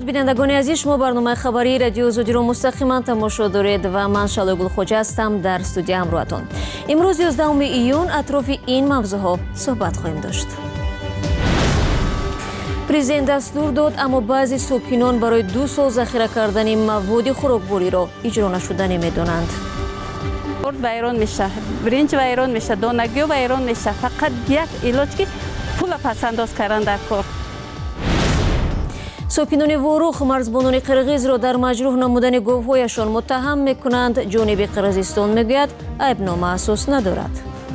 درود بینندگان عزیز، شما برنامه خبری رادیو آزادی رو مستقیما تماشا دارید و من شالو گلخوجه هستم در استودیو همراهتون. امروز 11 ایون اطراف این موضوعها صحبت خواهیم داشت. پرزیدنت دستور داد اما بعضی ساکنان برای 2 سال ذخیره کردن مواد خوراکبری را اجرا نشده نمیدونند. ویران میشه، برنج ویران میشه، دانگی ویران میشه. فقط یک علاج که پول پس انداز کردن در کار. ساکنان وروخ مرزبانان قرغیز را در مجروح نمودن گاوهایشان متهم میکنند. جانب قرغیزستان میگوید عیبنامه اساس ندارد.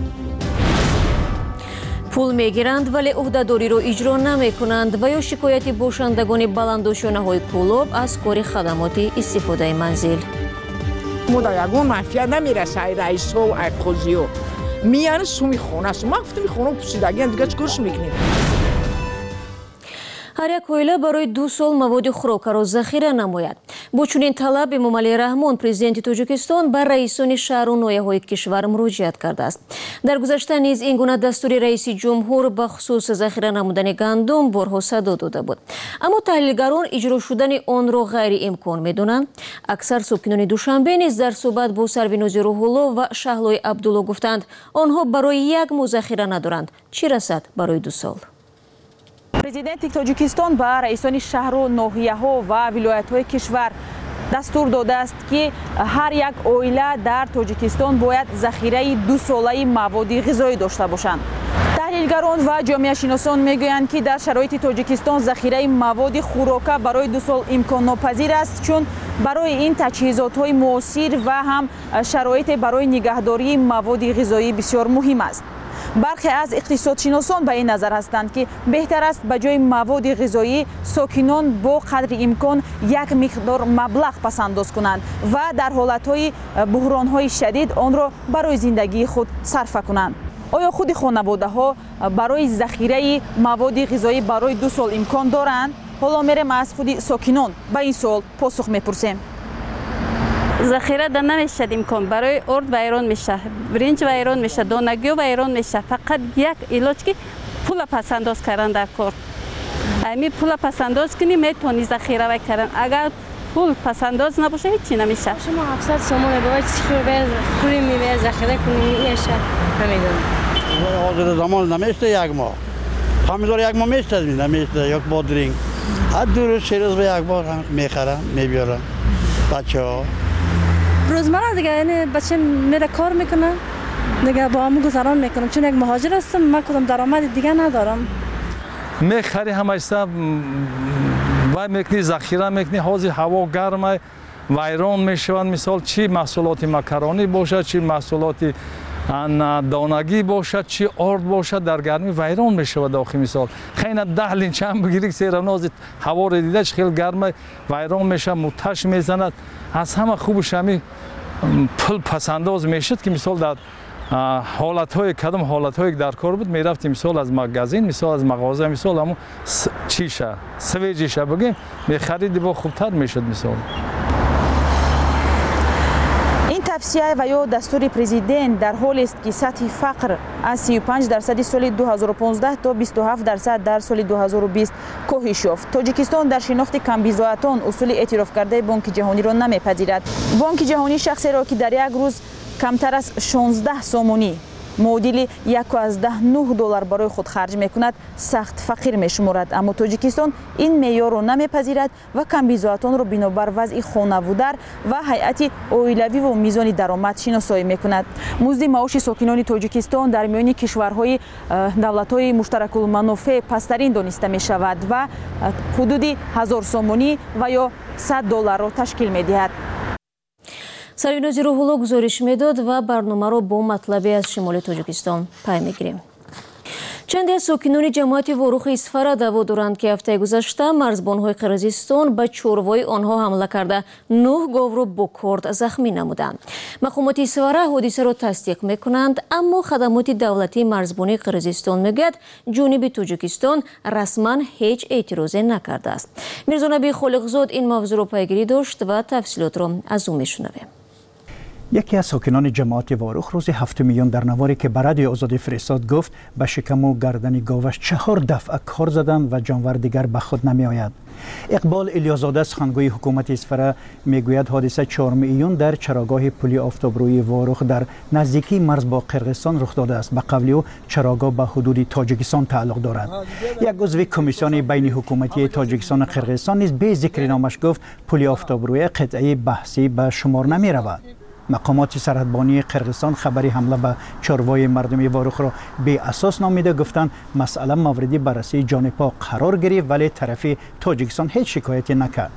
پول میگیرند ولی عهدهداری را اجرا نمیکنند و یا شکایت باشندگان بلندشانه‌های کلاب از کار خدمات استفاده منزل. ما در یگان منفیت نمیرسه رئیس ها و قاضی ها میان سومی خونه است. ما گفتم خونه پوسیدگی دیگه چیکارش میکنیم؟ هر یک عائله برای 2 سال مواد خوراک را ذخیره نماید. با چنین طلب امام علی رحمان پرزیدنت تاجیکستان بر رئیسان شهر و ناحیه‌های کشور مراجعت کرده است. در گذشته نیز این گونه دستور رئیس جمهور به خصوص ذخیره نمودن گندم بارها صدا داده بود. اما تحلیلگران اجرا شدن آن را غیر امکان می‌دانند. اکثر ساکنان دوشنبه نیز در صحبت با سربیناز روح‌الله و شهلای عبدالله گفتند آنها برای یک ماه ذخیره ندارند، چه رسد برای 2 سال. پرزیدنت تاجیکستان به رئیسان شهر و ناحیه‌ها و ولایت‌های کشور دستور داده است که هر یک عائله در تاجیکستان باید ذخیره 2 ساله مواد غذایی داشته باشند. تحلیلگران و جامعه شناسان میگویند که در شرایط تاجیکستان ذخیره مواد خوراک برای 2 سال امکان ناپذیر است، چون برای این تجهیزات‌های معاصر و هم شرایط برای نگهداری مواد غذایی بسیار مهم است. برخی از اقتصادشناسان به این نظر هستند که بهتر است به جای مواد غذایی ساکنان با قدر امکان یک مقدار مبلغ پس انداز کنند و در حالت‌های بحران‌های شدید آن را برای زندگی خود صرف کنند. آیا خود خانواده‌ها برای ذخیره مواد غذایی برای 2 سال امکان دارند؟ حالا میریم از خود ساکنان به این سوال پاسخ می‌پرسیم. ذخیره در نمیشه امکان. برای ارد ویران میشه، برنج ویران میشه، دانگی ویران میشه. فقط یک علاج که پول پس انداز کردن در کار. امی پول پس انداز کنی میتونی ذخیره کردن. اگر پول پس انداز نباشه هیچی نمیشه. شما 700 سومون باید خوری میوه ذخیره کنیم میشه نمیدونم. حاضر زمان نمیشه یک ماه. فهمیدار یک ماه میشه نمیشه یک بادرینگ. هر 2 روز 3 روز به یک بار میخرم میبیارم بچه‌ها. روزمره دیگه یعنی بچه میره کار میکنه دیگه با هم گذران میکنم، چون یک مهاجر هستم، من کدام درآمد دیگه ندارم. میخری همشتا و میکنی ذخیره میکنی، حاضر هوا گرمه ویران میشوند. مثال چی محصولات مکرونی باشد، چی محصولات دانگی باشد، چی آرد باشد در گرمی ویران میشود. داخل مثال خیلی 10 لینچم بگیری سیرناز هوا رو دیده خیلی گرمه ویران میشه، متش میزند. از همه خوبش همی پول پس انداز میشد که مثال در حالت‌های کدام حالت‌های در کار بود میرفتیم مثال از مغازه، مثال از مغازه، مثال همون چیشه سویجیشه بگیم میخریدی با خوبتر میشد. مثال توصیه و یا دستور پرزیدنت در حالی است که سطح فقر از 35% سال 2015 تا 27% در سال 2020 کاهش یافت. تاجیکستان در شناخت کمبیزایتان اصول اعتراف کرده بانک جهانی را نمیپذیرد. بانک جهانی شخصی را که در یک روز کمتر از 16 سومونی معادل $1.9 برای خود خرج میکند سخت فقیر میشمارد. اما تاجیکستان این معیار را نمیپذیرد و کمبیزایتان را بنابر وضع خانواده و هیئت عائلوی و میزان درآمد شناسایی میکند. مزد معاش ساکنان تاجیکستان در میان کشورهای دولت‌های مشترک المنافع پسترین دانسته میشود و حدود 1000 سومونی و یا $100 را تشکیل میدهد. سربیناز روح‌الله گزارش میداد و برنامه را با مطلبی از شمال تاجیکستان پی میگیریم. چندی از ساکنان جماعت وروخ اسفره دعوا دارند که هفته گذشته مرزبان‌های قرغیزستان به چوروای آنها حمله کرده 9 گاو را با کارد زخمی نمودند. مقامات اسفره حادثه را تصدیق میکنند، اما خدمات دولتی مرزبانی قرغیزستان میگوید جانب تاجیکستان رسما هیچ اعتراضی نکرده است. میرزا نبی خالقزاد این موضوع را پیگیری داشت و تفصیلات را از او میشنویم. یکی از ساکنان جماعت واروخ روز 7 میلیون در نواری که به رادیو آزادی فرستاد گفت به شکم و گردن گاوش 4 دفعه کار زدن و جانور دیگر به خود نمی آید. اقبال الیازاده سخنگوی حکومت اصفهان میگوید حادثه 4 میلیون در چراگاه پلی آفتابرویی واروخ در نزدیکی مرز با قرقیزستان رخ داده است. به قول او چراگاه به حدود تاجیکستان تعلق دارد. یک عضو کمیسیون بین حکومتی تاجیکستان و قرقیزستان نیز به ذکر نامش گفت پلی آفتابرویی قطعه بحثی به شمار نمی رود. مقامات سرحدبانی قرقیزستان خبری حمله به چاروای مردمی واروخ را بی اساس نامیده، گفتند مسئله مورد بررسی جانبها قرار گرفت ولی طرف تاجیکستان هیچ شکایتی نکرد.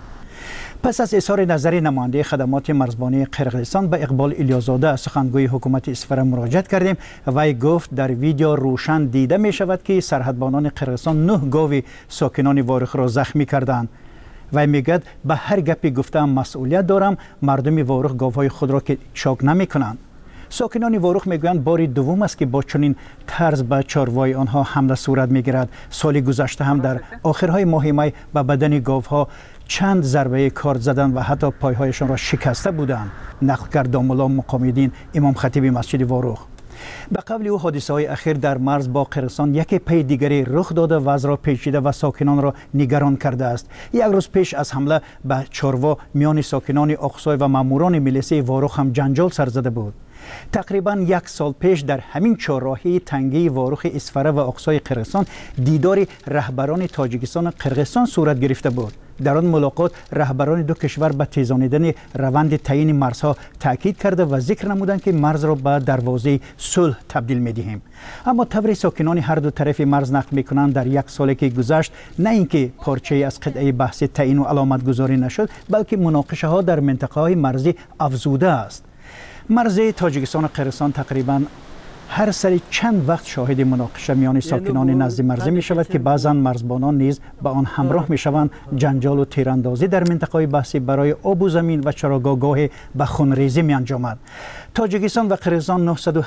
پس از اظهار نظر نماینده خدمات مرزبانی قرقیزستان به اقبال الیازاده سخنگوی حکومت اصفهان مراجعه کردیم. وی گفت در ویدیو روشن دیده می شود که سرحدبانان قرقیزستان 9 گاو ساکنان واروخ را زخمی کردند. و میگد به هر گپی گفتم مسئولیت دارم، مردم واروخ گاوهای خود را که چاک نمی کنند. ساکنان واروخ میگویند بار دوم است که با چنین طرز به چاروای آنها حمله صورت میگیرد. سال گذشته هم در آخرهای ماه می به بدن گاوها چند ضربه کارد زدند و حتی پایهایشان را شکسته بودند. نقل کرد داملا مقام‌الدین امام خطیب مسجد واروخ. به قول او حادثه های اخیر در مرز با قرقیزستان یکی پی دیگری رخ داده و وضع را پیچیده و ساکنان را نگران کرده است. یک روز پیش از حمله به چاروا میان ساکنان اقصای و ماموران میلیسی واروخ هم جنجال سر زده بود. تقریبا 1 سال پیش در همین چهارراهی تنگی واروخ اصفهان و اقصای قرقیزستان دیدار رهبران تاجیکستان و قرقیزستان صورت گرفته بود. در آن ملاقات رهبران دو کشور به تیزانیدن روند تعیین مرزها تاکید کرده و ذکر نمودند که مرز را به دروازه صلح تبدیل می‌دهیم. اما طوری ساکنان هر دو طرف مرز نقل می‌کنند در 1 سالی که گذشت نه اینکه پارچه از قطعه بحث تعیین و علامت گذاری نشد، بلکه مناقشه ها در منطقه‌های مرزی افزوده است. مرز تاجیکستان و قرقیزستان تقریبا هر سری چند وقت شاهد مناقشه میان ساکنان نزد مرزی می شود که بعضا مرزبانان نیز به آن همراه می شوند. جنجال و تیراندازی در منطقه بحثی برای آب و زمین و چراگاهگاه به خونریزی می انجامد. تاجیکستان و قرقیزستان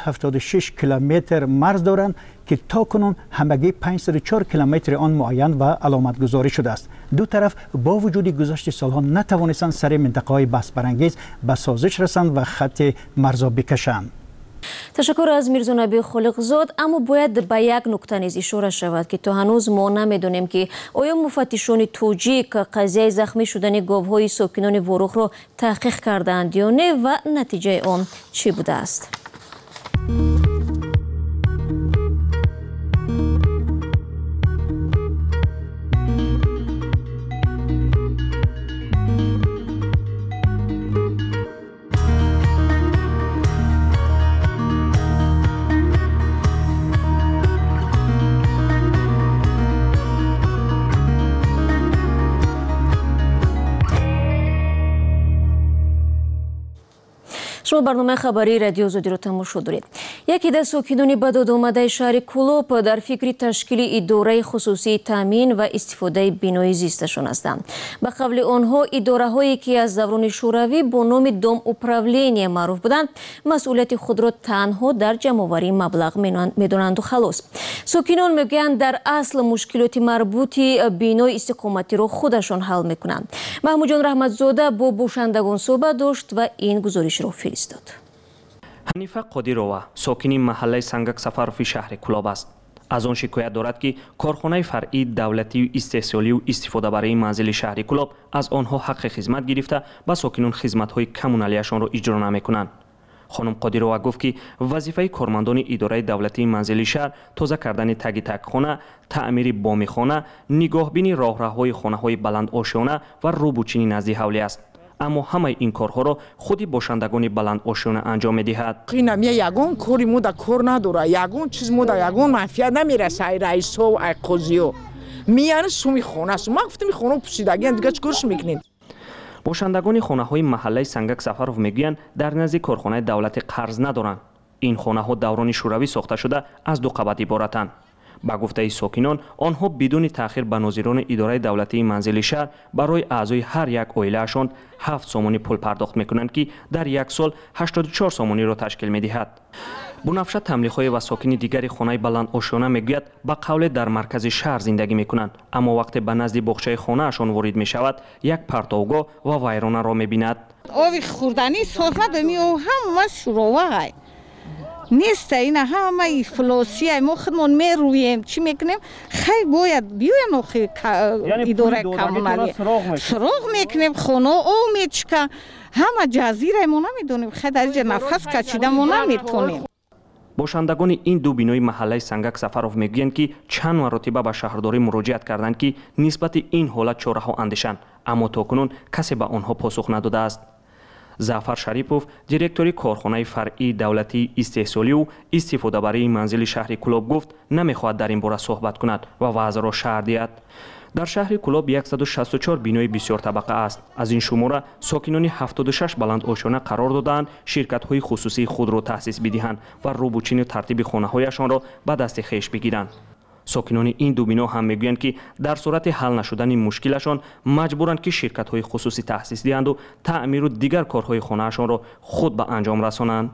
976 کیلومتر مرز دارند که تاکنون همگی 504 کیلومتر آن معین و علامت گذاری شده است. دو طرف با وجود گذشت سالها نتوانستند سر منطقه‌های بحث برانگیز به سازش رسند و خط مرز بکشند. تشکر از میرزا نبی خالقزاد. اما باید به یک نکته نیز اشاره شود که تا هنوز ما نمیدونیم که آیا مفتشان توجیک قضیه زخمی شدن گاوهای ساکنان واروخ را تحقیق کردند یا نه و نتیجه آن چی بوده است. شما برنامه خبری رادیو آزادی را تماشا دارید. یکی از ساکنان به داد آمده شهر کلوپ در فکر تشکیل اداره خصوصی تامین و استفاده بینایی زیستشان هستند. به قول آنها اداره هایی که از دوران شوروی با نام دوم اپراولینی معروف بودند مسئولیت خود را تنها در جمع‌آوری مبلغ میدانند و خلاص. ساکنان میگویند در اصل مشکلات مربوط بینای استقامتی را خودشان حل میکنند. محمود جان رحمتزاده با باشندگان صحبت داشت و این گزارش را فرستاد. حنیفه قادیرова ساکنی محله سنگک سفروفی شهر کلاب است. از آن شکایت دارد که کارخانه فرعی دولتی و استحصالی و استفاده برای منزل شهر کلاب از آنها حق خدمت گرفته به ساکنان خدمت‌های کمونالیشان را اجرا نمی‌کنند. خانم قادیرова گفت که وظیفه کارمندان اداره دولتی منزل شهر تازه کردن تگ خانه، تعمیر بام خانه، نگاهبینی راهروهای خانه‌های بلند آشیانه و روبوچینی نزد حولی است. اما همه این کارها را خودی باشندگان بلند آشیانه انجام می‌دهد. اینا یگان کاری مودا کار نداره، یگان چیز مودا یگان منفعت نمیرسه. رئیس و قاضیو میان سومی خونه است. ما گفتم خونه پوسیدگی دیگه چیکارش میکنید؟ باشندگان خانه‌های محله سنگک سفروف میگویند در نزدیک کارخانه دولت قرض ندارند. این خانه‌ها دوران شوروی ساخته شده از 2 قبت عبارتند. با گفته ساکنان آنها بدون تأخیر به ناظران اداره دولتی منزل شهر برای اعضای هر یک عائله‌شان 7 سومانی پول پرداخت میکنند که در یک سال 84 سومانی را تشکیل میدهد. بنفشه تملیخ‌های و ساکنی دیگری خانه بلند آشیانه میگوید با قول در مرکز شهر زندگی میکنند، اما وقتی به نزد باغچه خانه اشان وارد میشود یک پرتوگاه و ویرانه را میبیند. آبی خوردنی سازد می او هم شروعه نیست، این همه افلاسیه ما خودمون میرویم چی میکنیم خیلی باید بیایم آخه اداره کمونالی سراغ میکنیم خانه او میچکه همه جزیره ما نمیدونیم خیلی در اینجا نفس کشیده ما نمیتونیم. باشندگان این دو بینای محله سنگک سفروف میگویند که چند مرتبه به شهرداری مراجعت کردند که نسبت این حالت چاره‌ها اندیشند، اما تاکنون کسی به آنها پاسخ نداده است. زعفر شریپوف دیرکتوری کارخانه فرعی دولتی استحصالی و استفاده برای منزل شهر کلاب گفت نمیخواهد در این باره صحبت کند و وضع را شرح دهد. در شهر کلاب 164 بینای بسیار طبقه است. از این شماره ساکنان 76 بلند آشیانه قرار دادند شرکت‌های خصوصی خود را تأسیس بدهند و روبوچین و ترتیب خانه‌هایشان را به دست خویش بگیرند. ساکنان این دو بنا هم میگویند که در صورت حل نشدن مشکلشان مجبورند که شرکت‌های خصوصی تأسیس دهند و تعمیر و دیگر کارهای خانه‌شان را خود به انجام رسانند.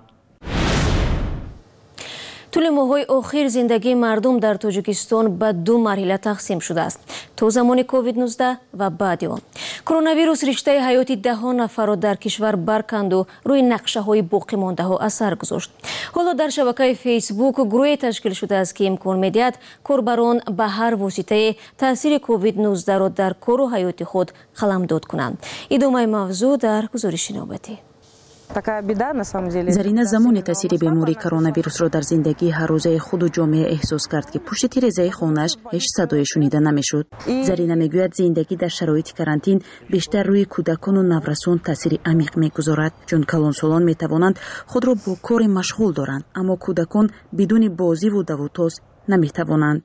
طول ماه‌های اخیر زندگی مردم در تاجیکستان به دو مرحله تقسیم شده است: تا زمان کووید 19 و بعد آن. کرونا ویروس رشته حیاتی ده‌ها نفر را در کشور برکند و روی نقشه‌های باقی مانده‌ها اثر گذاشت. حالا در شبکه فیسبوک گروهی تشکیل شده است که امکان می‌دهد کاربران به هر واسطه تاثیر کووید 19 را در کار و حیات خود قلمداد کنند. ادامه موضوع در گزارش نوبتی. зарина замони таъсири бемории коронавирусро дар зиндагии ҳаррӯзаи худу ҷомеа эҳсос кард ки пушти тирезаи хонааш ҳеҷ садое шунида намешуд. зарина мегӯяд зиндагӣ дар шароити карантин бештар рӯи кӯдакону наврасон таъсири амиқ мегузорад, чун калонсолон метавонанд худро бо коре машғул доранд, аммо кӯдакон бидуни бозиву давутоз наметавонанд.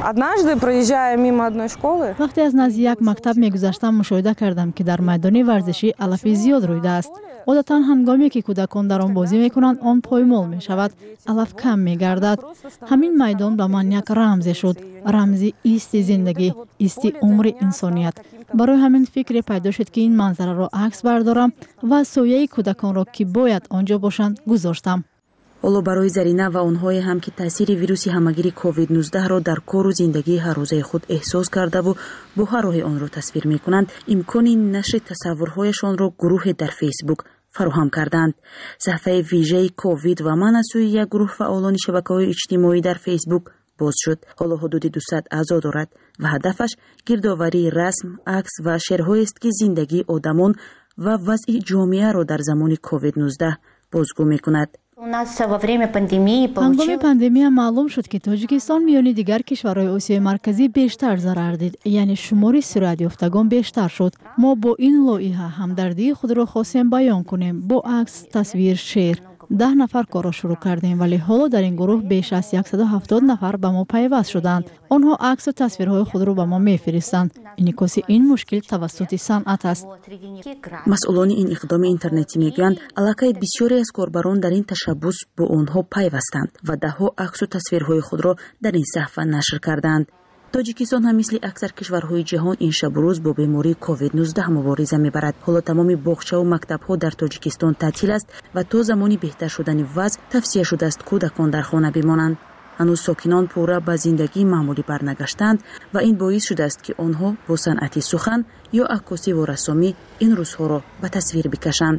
вақте аз назди як мактаб мегузаштам мушоҳида кардам ки дар майдони варзишӣ алафи зиёд рӯйдааст. одатан ҳангоме ки кӯдакон дар он бозӣ мекунанд он поймол мешавад, алаф кам мегардад. ҳамин майдон ба ман як рамзе шуд, рамзи исти зиндагӣ, исти умри инсоният. барои ҳамин фикре пайдо шуд ки ин манзараро акс бардорам ва сояи кӯдаконро ки бояд он ҷо бошанд гузоштам. ҳоло барои Зарина ва онҳое ҳам ки таъсири вируси ҳамагири COVID-19-ро дар кору зиндагии ҳаррӯзаи худ эҳсос кардаву бо ҳар роҳи онро тасвир мекунанд, имкони нашри тасаввурҳояшонро гурӯҳе дар фейсбук фароҳам карданд. саҳифаи вижаи ковид ва ман аз сӯи як гурӯҳ фаъолони шабакаҳои иҷтимоӣ дар фейсбук боз шуд. ҳоло ҳудуди 200 аъзо дорад ва ҳадафаш гирдоварии расм, акс ва шеърҳоест ки зиндагии одамон ва вазъи ҷомеаро дар замони COVID-19 бозгӯ мекунад. ҳангоми пандемия маълум шуд ки тоҷикистон миёни дигар кишварҳои осиёи марказӣ бештар зарар дид, яъне шумори сироятёфтагон бештар шуд. мо бо ин лоиҳа ҳамдардии худро хостем баён кунем, бо акс, тасвир, шеър. 10 нафар корро шурӯъ кардем, вале ҳоло дар ин гурӯҳ беш аз 170 нафар ба мо пайваст шуданд. онҳо аксу тасвирҳои худро ба мо мефиристанд. инъикоси ин мушкил тавассути санъат аст. масъулони ин иқдоми интернетӣ мегӯянд аллакай бисёре аз корбарон дар ин ташаббус бо онҳо пайвастанд ва даҳҳо аксу тасвирҳои худро дар ин саҳифа нашр карданд. тоҷикистон ҳам мисли аксар кишварҳои ҷаҳон ин шабу рӯз бо бемории COVID-19 мубориза мебарад. ҳоло тамоми боғчаву мактабҳо дар тоҷикистон таътил аст ва то замони беҳтар шудани вазъ тавсия шудааст кӯдакон дар хона бимонанд. ҳанӯз сокинон пурра ба зиндагии маъмулӣ барнагаштаанд ва ин боис шудааст ки онҳо бо санъати сухан ё аккосиву рассомӣ ин рӯзҳоро ба тасвир бикашанд.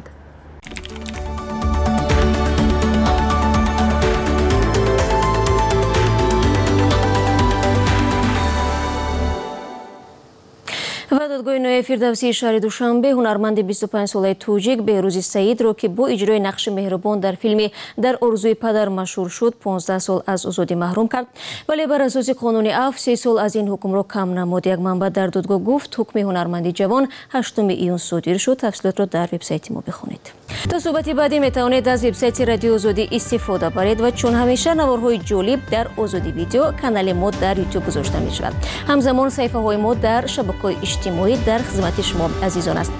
ва додгоҳи ноҳияи фирдавсии шаҳри душанбе ҳунарманди 25 солаи тоҷик беҳрӯзи саидро ки бо иҷрои нақши меҳрубон дар филми дар орзуи падар машҳур шуд 15 сол аз озодӣ маҳрум кард, вале бар асоси қонуни афв 3 сол аз ин ҳукмро кам намуд. Як манбаъ дар додгоҳ гуфт ҳукми ҳунарманди ҷавон 8 июн содир шуд. тафсилотро дар вебсайти мо бихонед. то суҳбати баъдӣ метавонед аз вебсайти Радиои Озодӣ истифода баред ва чун ҳамеша наворҳои ҷолиб дар Озодӣ видео канали мо дар YouTube гузошта мешавад. ҳамзамон саҳифаҳои мо дар шабакаҳои иҷтимоӣ дар хизмати шумо азизон аст.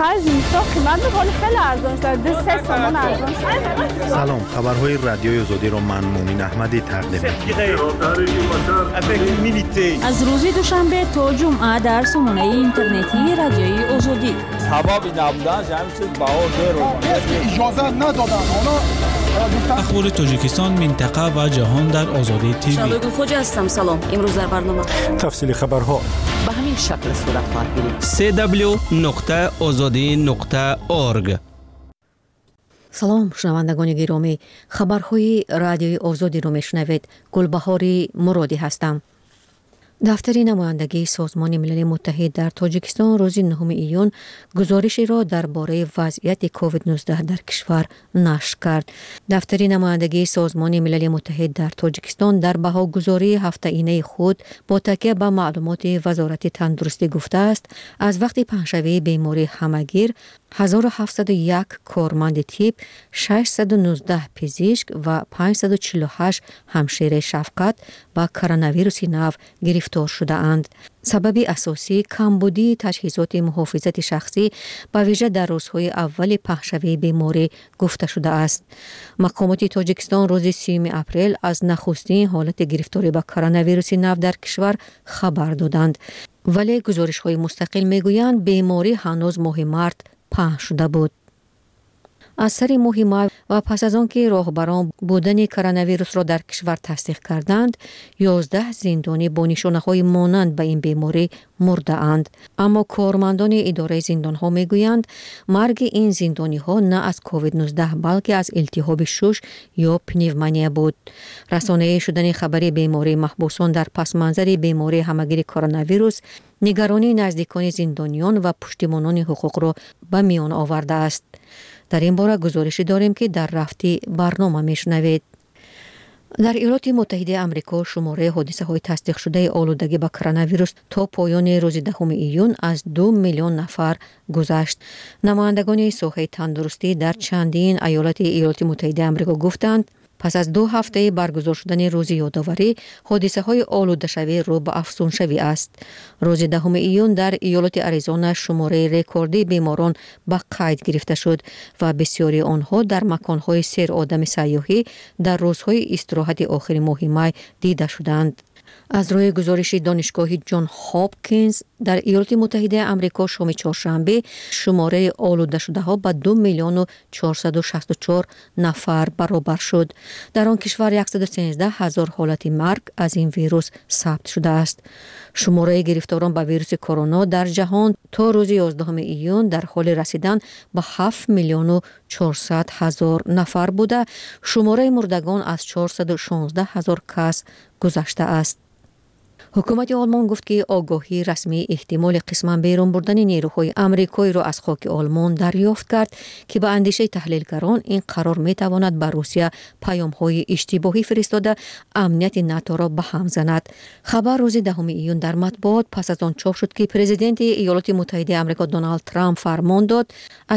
خرج زمستان قیمت میکنه خیلی ارزان شده 3 تومان ارزان شده. سلام، خبرهای رادیوی آزادی را من مومین احمدی تقدیم می‌کنم. از روز دوشنبه تا جمعه در سامانه اینترنتی رادیوی آزادی. حبابی نبودن همین چیز بهار اجازه ندادن اخبار تاجیکستان، منطقه و جهان در آزادی تیوی. شبگل خوجا هستم. سلام. امروز در برنامه تفصیل خبرها به همین شکل صورت خواهد گرفت. www.azadi.org. سلام شنوندگان گرامی، خبرهای رادیوی آزادی رو میشنوید. گلبهاری مرادی هستم. دفتر نمایندگی سازمان ملل متحد در تاجیکستان روز 9 ایون گزارشی را درباره وضعیت کووید 19 در کشور نشر کرد. دفتر نمایندگی سازمان ملل متحد در تاجیکستان در بهاگزاری هفته‌انه خود با تکیه به معلومات وزارت تندرستی گفته است از وقت پنجشنبه بیماری همهگیر 1701 کارمند طب، 619 پزشک و 548 همشیره شفقت با کرونا ویروس نو گرفتار شده اند. سبب اساسی کمبودی تجهیزات محافظت شخصی به ویژه در روزهای اول پنجشنبه بیماری گفته شده است. مقامات تاجیکستان روز 30 اپریل از نخستین حالت گرفتاری به کرونا ویروس نو در کشور خبر دادند، ولی گزارش‌های مستقل میگویند بیماری هنوز ماه مارس پنهان شده بود. از سر ماه مای و پس از آنکه راهبران بودن کرونا ویروس را در کشور تصدیق کردند، 11 زندانی با نشانه‌های مانند به این بیماری مرده اند. اما کارمندان اداره زندان‌ها میگویند مرگ این زندانی‌ها نه از کووید 19 بلکه از التهاب شش یا پنیومونیا بود. رسانه شدن خبری بیماری محبوسان در پس منظر بیماری همهگیر کرونا ویروس نگرانی نزدیکان زندانیان و پشتیبانان حقوق را به میان آورده است. در این باره گزارشی داریم که در رفتی برنامه میشنوید. در ایالات متحده آمریکا شماره حادثه های تصدیق شده آلودگی با کرونا ویروس تا پایان روز 10 ایون از 2 میلیون نفر گذشت. نمایندگان ساحه تندرستی در چندین ایالات متحده آمریکا گفتند پس از 2 هفته برگزار شدن روز یادآوری، حادثه های آلوده شوی رو به افزون شوی است. روز 10 ایون در ایالت آریزونا شماره رکوردی بیماران به قید گرفته شد و بسیاری آنها در مکان‌های سیر آدم سیاحی در روزهای استراحت آخر ماه مای دیده شدند. از روی گزارش دانشگاه جان هاپکینز در ایالات متحده آمریکا شام چهارشنبه شماره آلوده شده ها به 2 میلیون و 464 نفر برابر شد. در آن کشور 113 هزار حالت مرگ از این ویروس ثبت شده است. شماره گرفتاران به ویروس کرونا در جهان تا روز 11 ایون در حال رسیدن به 7 میلیون و 400 هزار نفر بوده. شماره مردگان از 416 هزار کس گذشته است. حکومت آلمان گفت که آگاهی رسمی احتمال قسما بیرون بردن نیروهای آمریکایی را از خاک آلمان دریافت کرد که به اندیشه تحلیلگران این قرار می تواند به روسیه پیام‌های اشتباهی فرستاده امنیت ناتو را به هم زند. خبر روز 10 ایون در مطبوعات پس از آن چاپ شد که پرزیدنت ایالات متحده آمریکا دونالد ترامپ فرمان داد از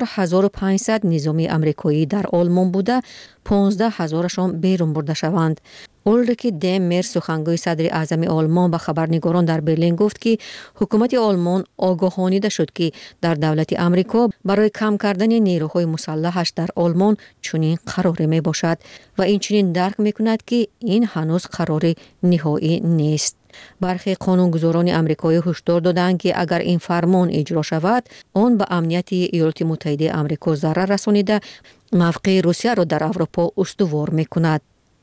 34500 نظامی آمریکایی در آلمان بوده 15000شان بیرون برده شوند. اولریک دمر سخنگوی صدر اعظم آلمان به خبرنگاران در برلین گفت که حکومت آلمان آگاهانیده شد که در دولت آمریکا برای کم کردن نیروهای مسلحش در آلمان چنین قراری می باشد و این چنین درک می کند که این هنوز قرار نهایی نیست. برخی قانونگذاران آمریکایی هشدار دادند که اگر این فرمان اجرا شود آن به امنیت ایالات متحده آمریکا ضرر رسانیده موقع روسیه را در اروپا استوار می کند.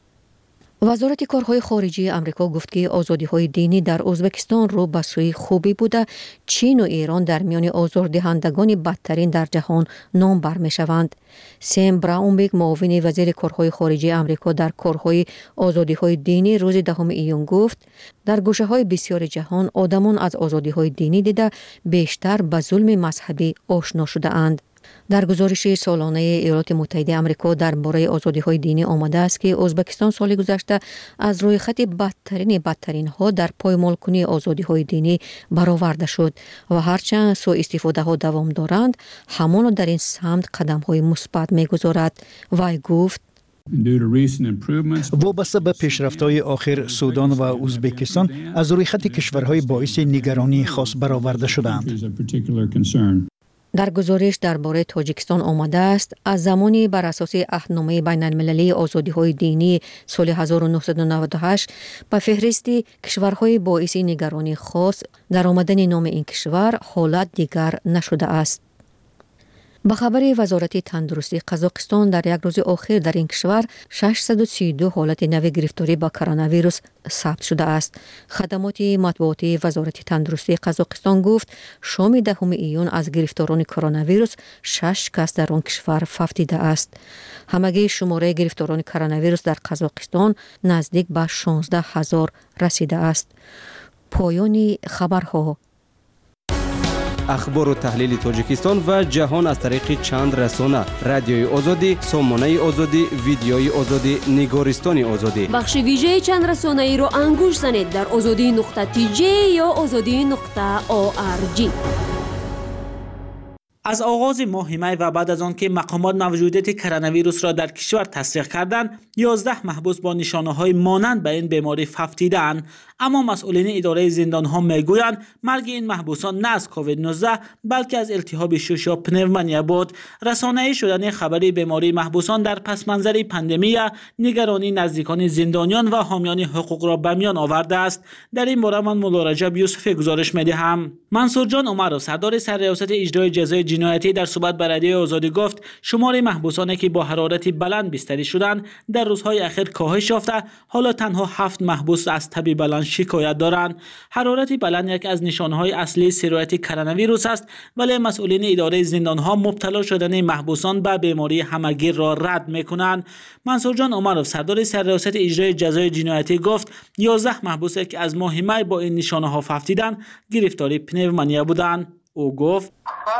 وزارت کارهای خارجه آمریکا گفت که آزادی‌های دینی در ازبکستان رو به سوی خوبی بوده. چین و ایران در میان آزاردهندگان بدترین در جهان نامبر می‌شوند. سیم براونبرگ معاون وزیر کارهای خارجه آمریکا در کارهای آزادی‌های دینی روز 10 ایون گفت در گوشه‌های بسیار جهان آدمان از آزادی‌های دینی دیده بیشتر به ظلم مذهبی آشنا شده اند. در گزارش سالانه ایالات متحده آمریکا درباره آزادی‌های دینی آمده است که ازبکستان سال گذشته از روی خط بدترین ها در پایمال کنی آزادی‌های دینی برآورده شد و هرچند سوء استفاده ها دوام دارند همان در این سمت قدم‌های مثبت می‌گذارد. وی گفت وابسته به پیشرفت‌های آخر سودان و ازبکستان از روی خط کشورهای باعث نگرانی خاص برآورده شدند. در گزارش درباره تاجیکستان آمده است از زمانی بر اساس عهدنامه بین المللی آزادی‌های دینی سال 1998 به فهرست کشورهای باعث نگرانی خاص در آمدن نام این کشور حالت دیگر نشده است. به خبر وزارت تندرستی قزاقستان در یک روز آخر در این کشور 632 حالت نو گرفتاری با کرونا ویروس ثبت شده است. خدمات مطبوعاتی وزارت تندرستی قزاقستان گفت شام 10 ایون از گرفتاران کرونا ویروس 6 کس در آن کشور فوت دیده است. همگی شماره گرفتاران کرونا ویروس در قزاقستان نزدیک به 16000 رسیده است. پایان خبرها. اخبار و تحلیل تاجیکستان و جهان از طریق چند رسانه: رادیوی آزادی، سامانه آزادی، ویدیوی آزادی، نگارستان آزادی. بخش ویژه چند رسانه ای را انگوش زنید در azadi.tj یا azadi.org. از آغاز ماه می و بعد از آن که مقامات موجودیت کرونا ویروس را در کشور تصدیق کردند، 11 محبوس با نشانه‌های مانند به این بیماری فوت دیدند. اما مسئولین اداره زندان‌ها میگویند مرگ این محبوسان نه از کووید 19 بلکه از التهاب شش یا پنومونیا بود. رسانه‌ای شدن خبری بیماری محبوسان در پس منظر پاندمی نگرانی نزدیکان زندانیان و حامیان حقوق را به میان آورده است. در این باره من مولا رجب یوسفی گزارش می‌دهم. منصور جان عمرو سردار سرریاست اجرای جزای جنایتی در صحبت با رادیو آزادی گفت شمار محبوسانی که با حرارت بلند بستری شدند در روزهای اخیر کاهش یافته. حالا تنها 7 محبوس از تب بلند شکایت دارند. حرارت بلند یک از نشانه‌های اصلی سرایت کرونا ویروس است، ولی مسئولین اداره زندان‌ها مبتلا شدن محبوسان به بیماری همگیر را رد می‌کنند. منصور جان عمرو سردار سرریاست اجرای جزای جنایتی گفت 11 محبوس که از ماه می با این نشانه‌ها فوت دیدند گرفتاری پنومونیا بودند. او گفت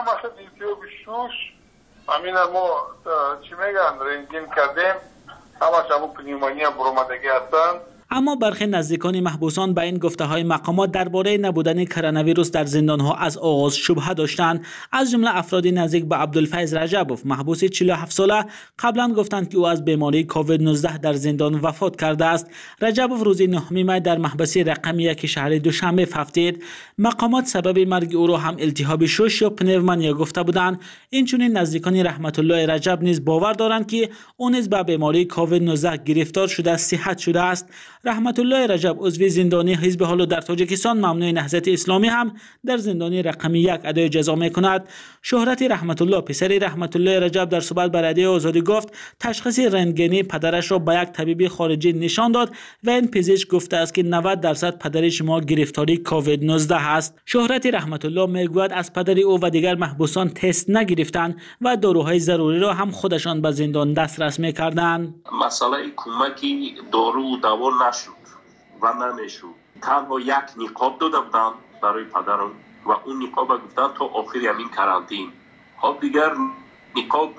همین ما چی میگن رنگین کردیم همش پنومونیا برآمدگی هستند. اما برخی نزدیکان محبوسان به این گفته‌های مقامات درباره نبودن کرونا ویروس در زندان‌ها از آغاز شبهه داشتند. از جمله افرادی نزدیک به عبدالفیض رجبوف محبوس 47 ساله قبلا گفتند که او از بیماری کووید 19 در زندان وفات کرده است. رجبوف روز 9 می در محبس رقم 1 شهر دوشنبه فوت دید. مقامات سبب مرگ او را هم التهاب شش یا پنومونیا گفته بودند. اینچنین نزدیکان رحمت الله رجب نیز باور دارند که او نیز به بیماری کووید 19 گرفتار شده صحت شده است. رحمت الله رجب عضو زندانی حزب حال در تاجیکستان ممنوع نهضت اسلامی هم در زندان رقم 1 ادای جزا می‌کند. شهرت رحمت الله پسر رحمت الله رجب در صحبت با رادیو آزادی گفت تشخیص رنتگنی پدرش را به یک طبیب خارجی نشان داد و این پزشک گفته است که 90% پدر شما گرفتاری کووید 19 است. شهرت رحمت الله میگوید از پدر او و دیگر محبوسان تست نگرفتند و داروهای ضروری را هم خودشان به زندان دسترس می‌کردند. مسئله کمکی دارو و دوا نشد و نمیشد. تنها یک نقاب داده بودند برای پدرم و اون نقاب گفتن تا آخر همین کرانتین. خب دیگر نقاب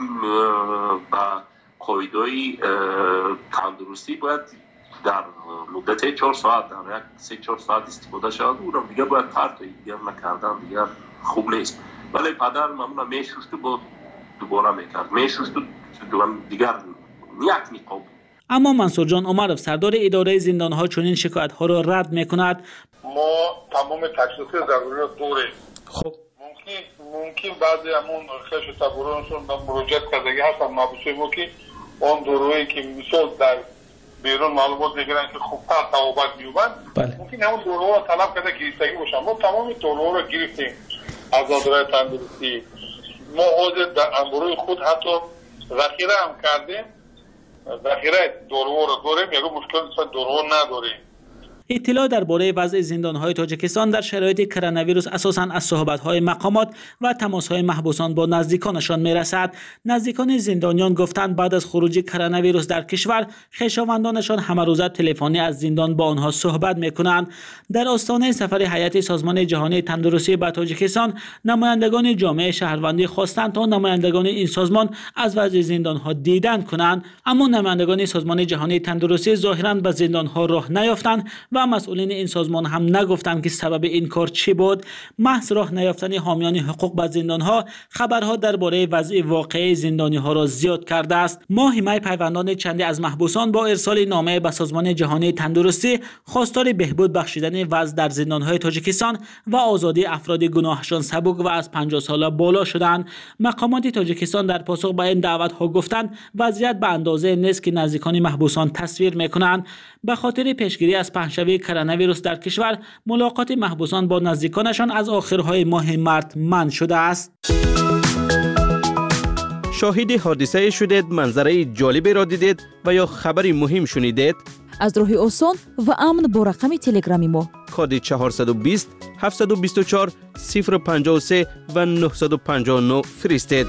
با قاعده‌های تندرستی باید در مدت 4 ساعت در یک 3-4 ساعت استفاده شود. اونم دیگر باید پرتایی دیگر نکردن دیگر خوب نیست. ولی پدر معمولا میشوشت و دوباره میکرد میشوشت و دیگر یک نقاب. اما منصور جان عمرو سردار اداره زندان‌ها چنین شکایت‌ها را رد می‌کند. ما تمام تشخیص ضروری را داریم. خب ممکن بعضی همون خش تبرونشون مراجعت کردگی هستن محبوسای ما که اون دارویی که مثال در بیرون معلومات میگیرن که خوبتر توابت میوبند ممکن همون داروها را طلب کرده گرفتگی باشن. ما تمام داروها را گرفتیم از اداره تندرستی. ما حاضر در انبروی خود حتی ذخیره هم کردیم. ذخیره دارو را داریم یعنی مشکل نیست دارو نداریم. اطلاع درباره وضع زندان‌های تاجیکستان در شرایط کرونا ویروس اساساً از صحبت‌های مقامات و تماس‌های محبوسان با نزدیکانشان می‌رسد. نزدیکان زندانیان گفتند بعد از خروج کرونا ویروس در کشور خویشاوندانشان همه روزه تلفنی از زندان با آنها صحبت می‌کنند. در آستانه سفر هیئت سازمان جهانی تندرستی به تاجیکستان نمایندگان جامعه شهروندی خواستند تا نمایندگان این سازمان از وضع زندان‌ها دیدن کنند، اما نمایندگان سازمان جهانی تندرستی ظاهراً به زندان‌ها راه نیافتند و و مسئولین این سازمان هم نگفتند که سبب این کار چی بود. محض راه نیافتن حامیان حقوق به زندانها خبرها درباره وضع واقعی زندانیها را زیاد کرده است. ما حمایت پیوندان چندی از محبوسان با ارسال نامه به سازمان جهانی تندرستی خواستار بهبود بخشیدن وضع در زندانهای تاجیکستان و آزادی افراد گناهشان سبک و از 50 ساله بالا شدند. مقامات تاجیکستان در پاسخ به این دعوت‌ها گفتند وضعیت به اندازه نیست که نزدیکان محبوسان تصویر می‌کنند. به خاطر پیشگیری از پهنشوی کرونا ویروس در کشور ملاقات محبوسان با نزدیکانشان از آخرهای ماه مارس منع شده است. شاهد حادثه شدید، منظره جالبی را دیدید و یا خبری مهم شنیدید؟ از راه آسان و امن با رقم تلگرامی ما کد 420 724 053 و 959 فرستید.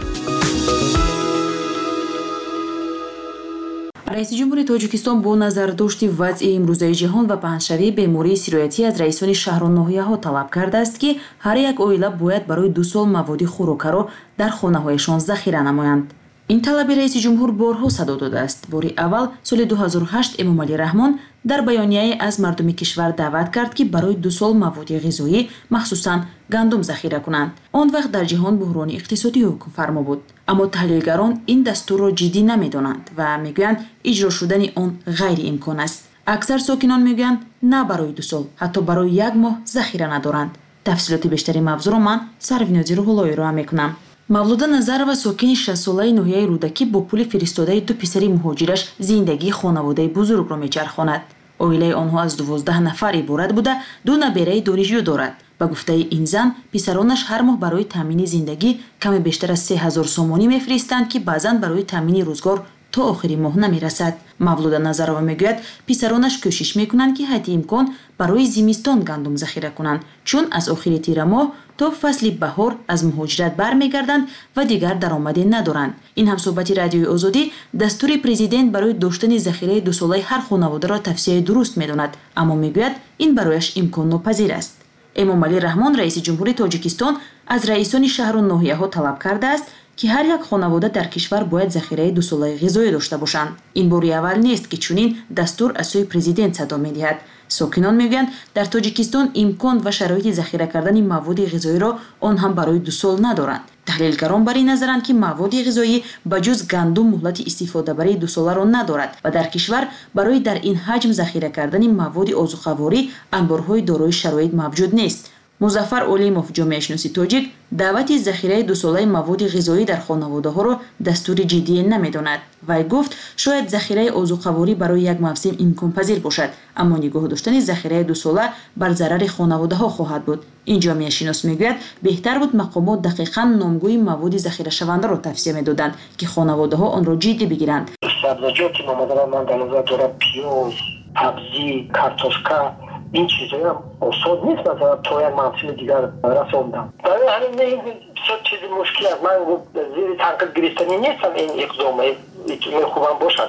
رئیس جمهور تاجیکستان با نظرداشت وضع امروزه جهان و پهنشوی بیماری سیرایتی از رئیسان شهر و ناحیه‌ها طلب کرده است که هر یک عائله باید برای 2 سال مواد خوراک را در خانه‌هایشان ذخیره نمایند. این طلب رئیس جمهور بارها صدا داده است. باری اول سال 2008 امام علی رحمان در بیانیه از مردم کشور دعوت کرد که برای 2 سال مواد غذایی مخصوصاً گندم ذخیره کنند. آن وقت در جهان بحران اقتصادی حکم فرما بود، اما تحلیلگران این دستور را جدی نمی‌دانند و میگویند اجرا شدن آن غیر امکان است. اکثر ساکنان میگویند نه برای 2 سال، حتی برای 1 ماه ذخیره ندارند. تفصیلات بیشتری موضوع را من سروینازی روح‌اللهی را میکنم. мавлуда назарова сокини 60 солаи ноҳияи рӯдакӣ бо пули фиристодаи 2 писари муҳоҷираш зиндагии хонаводаи бузургро мечархонад. оилаи онҳо аз 12 нафар иборат буда 2 набераи донишҷӯ дорад. ба гуфтаи ин зан писаронаш ҳар моҳ барои таъмини зиндагӣ каме бештар аз 3000 сомонӣ мефиристанд ки баъзан барои таъмини рӯзгор то охири моҳ намерасад. мавлуда назарова мегӯяд писаронаш кӯшиш мекунанд ки ҳадди имкон барои зимистон гандум захира кунанд, чун аз охири тира моҳ то фасли баҳор аз муҳоҷират бармегарданд ва дигар даромаде надоранд. ин ҳамсоҳбати радиои озодӣ дастури президент барои доштани захираи 2 солаи ҳар хонаводаро тавсияи дуруст медонад, аммо мегӯяд ин барояш имконнопазир аст. эмом али раҳмон раиси ҷумҳури тоҷикистон аз раисони шаҳру ноҳияҳо талаб кардааст ки ҳар як хонавода дар кишвар бояд захираи 2 солаи ғизоӣ дошта бошанд. ин бори аввал нест ки чунин дастур аз сӯи президент садо медиҳад. сокинон мегӯянд дар тоҷикистон имкон ва шароити захира кардани маводи ғизоиро он ҳам барои 2 сол надоранд. таҳлилгарон бар ин назаранд ки маводи ғизоӣ ба ҷуз гандум муҳлати истифодабарии 2 соларо надорад ва дар кишвар барои дар ин ҳаҷм захира кардани маводи озуқаворӣ анборҳои дорои шароит мавҷуд нест. музаффар олимов ҷомеашиноси тоҷик даъвати захираи 2 солаи маводи ғизоӣ дар хонаводаҳоро дастури ҷиддие намедонад. вай гуфт шояд захираи озуқаворӣ барои як мавсим имконпазир бошад, аммо нигоҳ доштани захираи 2 сола бар зарари хонаводаҳо хоҳад буд. ин ҷомеашинос мегӯяд беҳтар буд мақомот дақиқан номгӯи маводи захирашавандаро тавсия медоданд ки хонаводаҳо онро ҷиддӣ бигиранд. сабзаҷоти мамадара ман дар назар дорам пиёз, сабзӣ, картошка این چیزایی هم اصاد نیست مثلا تو یک منصیل دیگر رسوندم برای همین بسیار چیز مشکل است. من زیر تنقیل گرفتنی نیستم این اقدامه این خوبم باشد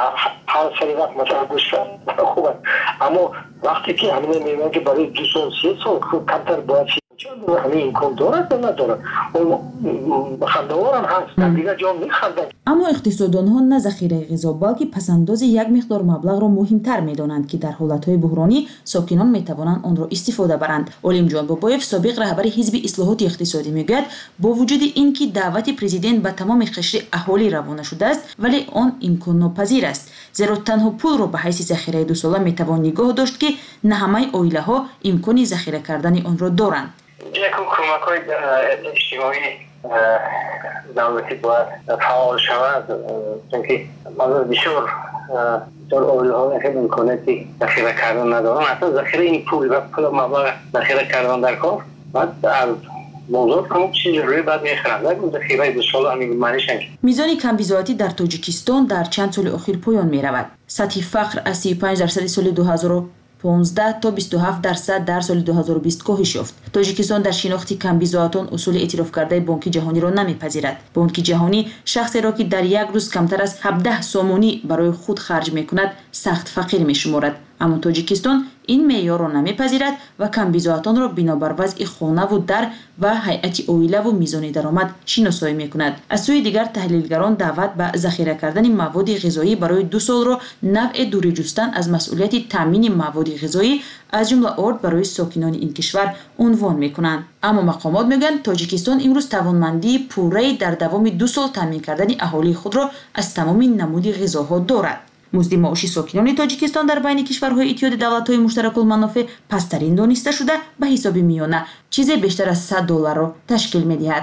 هر سری وقت مثلا گوش خوبه، اما وقتی که همین میگن که برای 2 سال 3 سال کمتر باید همین امکان دارد یا ندارد اون خندوار هم هست در دیگر جا میخندن. اما اقتصاددانها نه ذخیره غذا بلکه پسنداز یک مقدار مبلغ را مهمتر میدانند که در حالتهای بحرانی ساکنان میتوانند آن را استفاده برند. علیم جان بابایف سابق رهبر حزب اصلاحات اقتصادی میگوید با وجود اینکه دعوت پرزیدنت به تمام قشر اهالی روانه شده است ولی آن امکان ناپذیر است، زیرا تنها پول را به حیث ذخیره 2 ساله میتوان نگاه داشت که نه همه عائله ها امکان ذخیره کردن آن را دارند. یکم کمک‌های اجتماعی دولتی باید فعال شود، چونکه بسیار عائله‌ها خیلی امکاناتی ذخیره کردن ندارن. اصلا ذخیره این پول و پول مبلغ ذخیره کردن در کار بعد از بازار همون چیزی روی بعد میخرند. ذخیره 2 سال همین معنیش است. میزان کمبیزاتی در تاجیکستان در چند سال اخیر پایان میرود. سطح فقر از 35% سال 2015 تا 27% در سال 2020 کاهش یافت. تاجیکستان در شناخت کمبیزاعتان اصول اعتراف کرده بانک جهانی را نمیپذیرد. بانک جهانی شخصی را که در یک روز کمتر از 17 سومونی برای خود خرج میکند سخت فقیر میشمارد. اما تاجیکستان این معیار را نمیپذیرد و کمبیزاعتان را بنابر وضع خانه و در و هیئت اویله و میزان درآمد شناسایی میکند. از سوی دیگر تحلیلگران دعوت به ذخیره کردن مواد غذایی برای 2 سال را نوع دوری جستن از مسئولیت تامین مواد غذایی از جمله آرد برای ساکنان این کشور عنوان میکنند. اما مقامات میگویند تاجیکستان امروز توانمندی پوره در دوام 2 سال تامین کردن اهالی خود را از تمام نمود غذاها دارد. مزد معاشی ساکنان تاجیکستان در بین کشورهای اتحاد دولت‌های مشترک المنافع پسترین دانسته شده به حساب میانه چیزی بیشتر از $100 را تشکیل می‌دهد.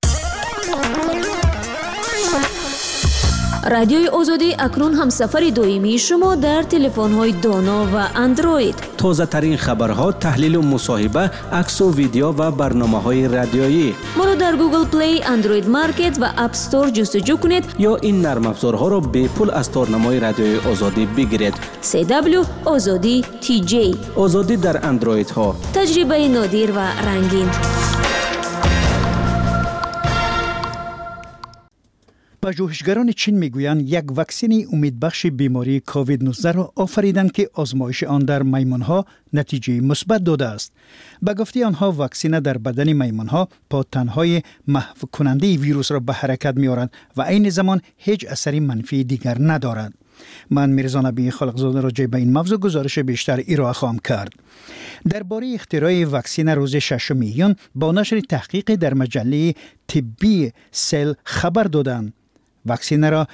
رادیوی آزادی اکنون هم سفر دویمی شما در تلفن‌های دانا و اندروید. تازه ترین خبرها، تحلیل و مصاحبه، عکس و ویدیو و برنامه‌های رادیویی. ما را در گوگل پلی، اندروید مارکت و اپ استور جستجو کنید یا این نرم افزارها را به پول از تارنمای رادیوی آزادی بگیرید. CW آزادی TJ آزادی در اندروید ها. تجربه نادر و رنگین. پژوهشگران چین میگویند یک واکسن امیدبخش بیماری کووید 19 را آفریدند که آزمایش آن در میمانها نتیجه مثبت داده است. به گفته آنها واکسن در بدن میمانها پاتن‌های محو کننده ویروس را به حرکت می‌آورد و عین زمان هیچ اثری منفی دیگر ندارد. من میرزا نبی خالقزاده راجع به این موضوع گزارش بیشتر ارائه خواهم کرد. درباره اختراع واکسن روز 6 میلیون با نشر تحقیق در مجله طبی سل خبر دادند. واکسن را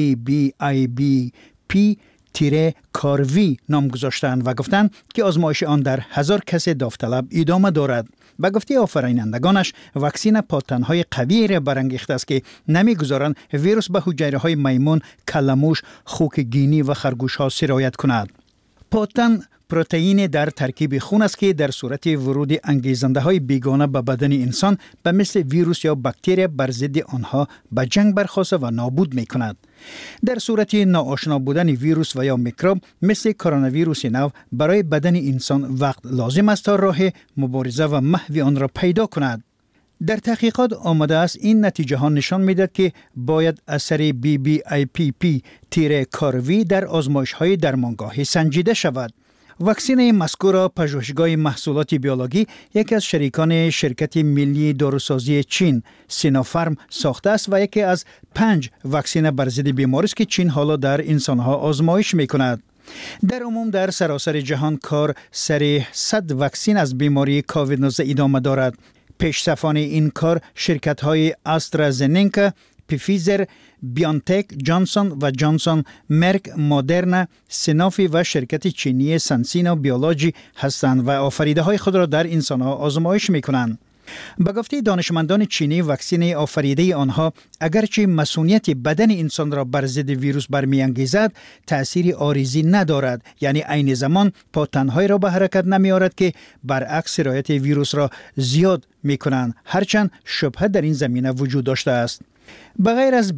BBIBP-CARV نام گذاشتند و گفتند که آزمایش آن در 1000 کس داوطلب ادامه دارد. به گفته آفرینندگانش واکسن پاتن‌های قوی را برانگیخته است که نمی‌گذارند ویروس به حجره‌های میمون، کلموش، خوک گینی و خرگوش‌ها سرایت کند. پاتن پروتئین در ترکیب خون است که در صورت ورود انگیزنده‌های بیگانه به بدن انسان به مثل ویروس یا باکتری بر ضد آنها به جنگ برخاسته و نابود می‌کند. در صورت ناآشنا بودن ویروس و یا میکروب مثل کرونا ویروس نو برای بدن انسان وقت لازم است تا راه مبارزه و محو آن را پیدا کند. در تحقیقات آمده است این نتیجه ها نشان میدهد که باید اثر BBIPP-CARV در آزمایش های درمانگاهی سنجیده شود. واکسن مذکور پژوهشگاه محصولات بیولوژی یکی از شریکان شرکت ملی داروسازی چین سینوفارم ساخته است و یکی از 5 واکسن بر ضد بیماری است که چین حالا در انسانها آزمایش میکند. در عموم در سراسر جهان کار سر 100 واکسن از بیماری کووید 19 ادامه دارد. پیشصفان این کار شرکت‌های آسترازنکا، پفیزر، بیانتک، جانسون و جانسون، مرک، مدرنا، سنوفی و شرکت چینی سنسینو بیولوژی هستند و آفریده های خود را در انسانها آزمایش می کنند. به گفته دانشمندان چینی واکسن آفریده آنها اگرچه مسئولیت بدن انسان را بر ضد ویروس برمی‌انگیزد تأثیر عارضی ندارد، یعنی عین زمان پاتن‌های را به حرکت نمی‌آورد که برعکس سرایت ویروس را زیاد می‌کنند، هرچند شبهه در این زمینه وجود داشته است. بغیر از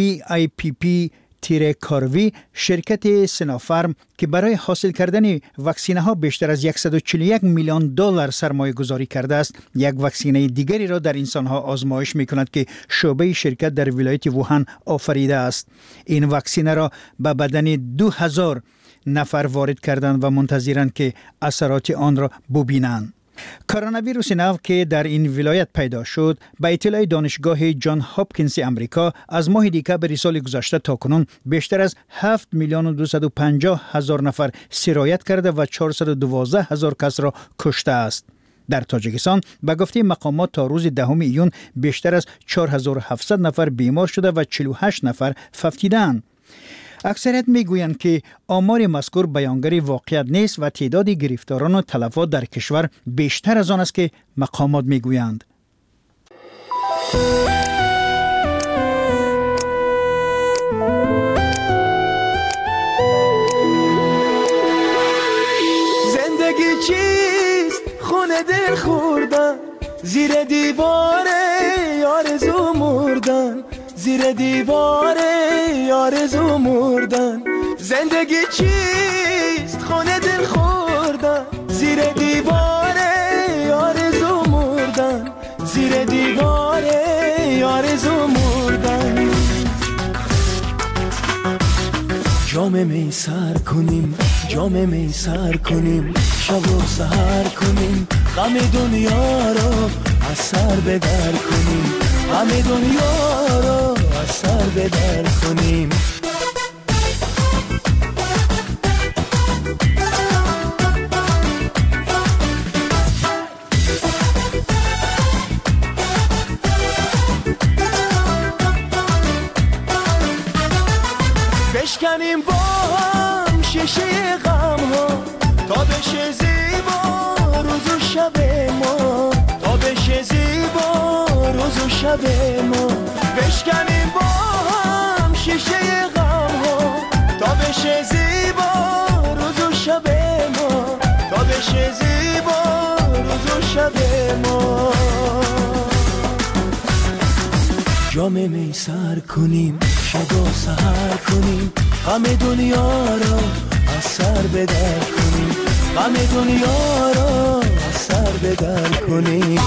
BBIPP-CARV شرکت سینوفارم که برای حاصل کردن واکسینه ها بیشتر از $141 میلیون سرمایه گذاری کرده است، یک واکسینه دیگری را در انسان ها آزمایش می کند که شعبه شرکت در ولایت ووهان آفریده است. این واکسینه را به بدن 2000 نفر وارد کردند و منتظرند که اثرات آن را ببینند. کرونا ویروس نو که در این ولایت پیدا شد به اطلاع دانشگاه جان هاپکینز امریکا از ماه دسامبر سال گذشته تا کنون بیشتر از 7,250,000 نفر سرایت کرده و 412,000 کس را کشته است. در تاجیکستان به گفته مقامات تا روز 10 ایون بیشتر از 4700 نفر بیمار شده و 48 نفر فوتیدند. اکثریت میگویند که آمار مذکور بیانگر واقعیت نیست و تعداد گرفتاران و تلفات در کشور بیشتر از آن است که مقامات میگویند. زندگی چیست؟ خونه دل خوردن زیر دیوار آرزو مردن، زیر دیوار آرزو مردن. زندگی چیست؟ خونه دل خوردن زیر دیوار آرزو مردن، زیر دیوار آرزو مردن. جام می سر کنیم، جام می سر کنیم، شب و سحر کنیم، غم دنیا رو از سر به در کنیم، غم دنیا رو از سر به در کنیم. بشکنیم با هم شیشه غم ها تا بشه زیبا روز و شب ما، تا بشه زیبا روز و شب ما. بشکنیم با هم شیشه غم ها تا بشه زیبا روز و شب ما، تا بشه زیبا روز و شب ما. جام می سر کنیم، شب و سحر کنیم، غم دنیا رو از سر به در کنیم، غم دنیا رو از سر به در کنیم.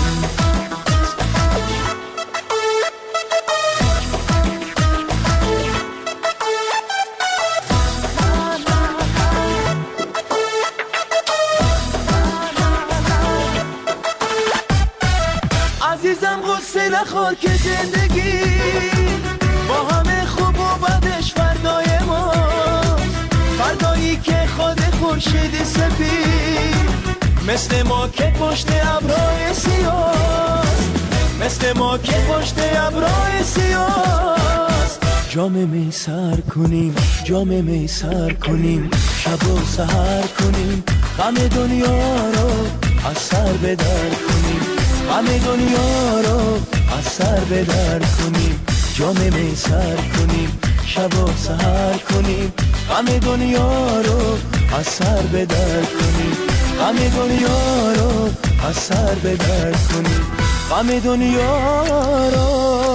عزیزم غصه نخور که زندگی با همه خوب و بدش فردای ما، فردایی که خود خورشید سپید مثل ما که پشت ابرهای سیاست، مثل ما که پشت ابرهای سیاست. جام می سر کنیم، جام می سر کنیم، شب و سحر کنیم، غم دنیا رو از سر به در کنیم، غم دنیا رو از سر به در کنیم. جام می سر کنیم، شب و سحر کنیم، غم دنیا رو از سر به در کنیم، غم دنیا رو از سر به در کنیم، غم دنیا رو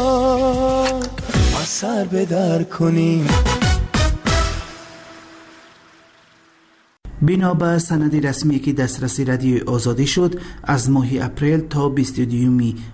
از سر به در کنیم. بنا به سند رسمی که دسترسی رادیوی آزادی شد، از ماه اپریل تا 22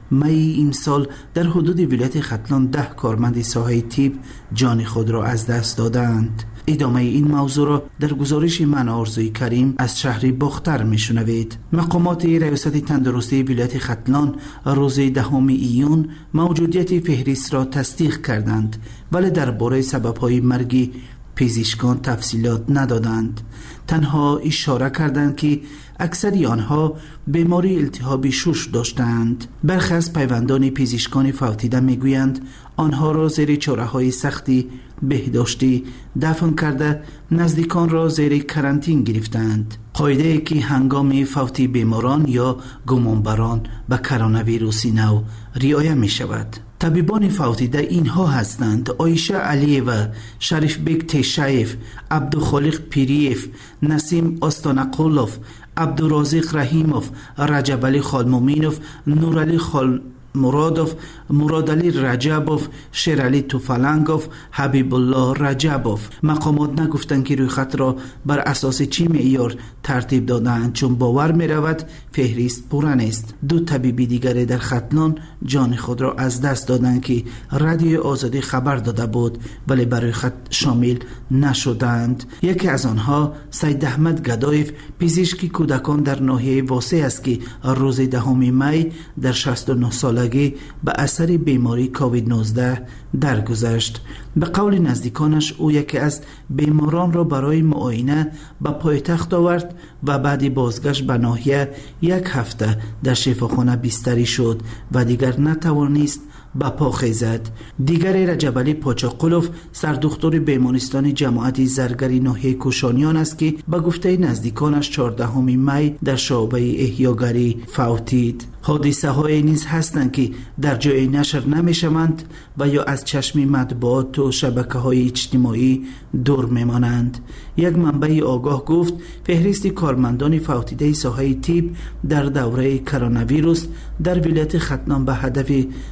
می این سال در حدود ولایت ختلان 10 کارمند ساحه طب جان خود را از دست دادند. ادامه این موضوع را در گزارش من آرزوی کریم از شهر باختر میشنوید. مقامات ریاست تندرستی ولایت ختلان روز 10 ایون موجودیت فهرست را تصدیق کردند، ولی درباره سبب‌های مرگ پزشکان تفصیلات ندادند. تنها اشاره کردند که اکثری آنها بیماری التهاب شش داشتند. برخی از پیوندان پزشکان فوتیده میگویند آنها را زیر چاره‌های سختی بهداشتی دفن کرده نزدیکان را زیر کرانتین گرفتند. قاعده که هنگام فوت بیماران یا گمانبران به کرونا ویروس نو رعایت می شود. طبیبان فوتیده اینها هستند: عایشه علیوه، شریف بیگ تشایف، عبدالخالق پیریف، نسیم آستانقولوف، عبدالرازق رحیموف، رجب علی خالمومینوف، نورعلی مرادوف، مرادعلی رجبوف، شیرعلی توفلنگوف، حبیب الله رجبوف. مقامات نگفتند که روی خط را بر اساس چی معیار ترتیب دادند، چون باور می رود فهرست پرن است. دو طبیبی دیگر در ختلان جان خود را از دست دادند که رادیوی آزادی خبر داده بود ولی برای خط شامل نشدند. یکی از آنها سید احمد گدایف، پزشکی کودکان در ناحیه واسع است که روز 10 می در 69 سالگی به اثر بیماری کووید 19 درگذشت. به قول نزدیکانش او یکی از بیماران را برای معاینه به پایتخت آورد و بعد بازگشت به ناحیه 1 هفته در شفاخانه بستری شد و دیگر نتوانست به پا خیزد. دیگر رجب علی پاچاقلوف، سردختور بیمارستان جماعت زرگری ناحیه کوشانیان است که به گفته نزدیکانش 14 می در شعبه احیاگری فوتید. حادثه های نیز هستند که در جای نشر نمی شوند و یا از چشم مطبوعات و شبکه های اجتماعی دور می مانند. یک منبع آگاه گفت فهرست کارمندان فوتیده ساحه طب در دوره کرونا ویروس در ولایت ختلان به هدف رساندن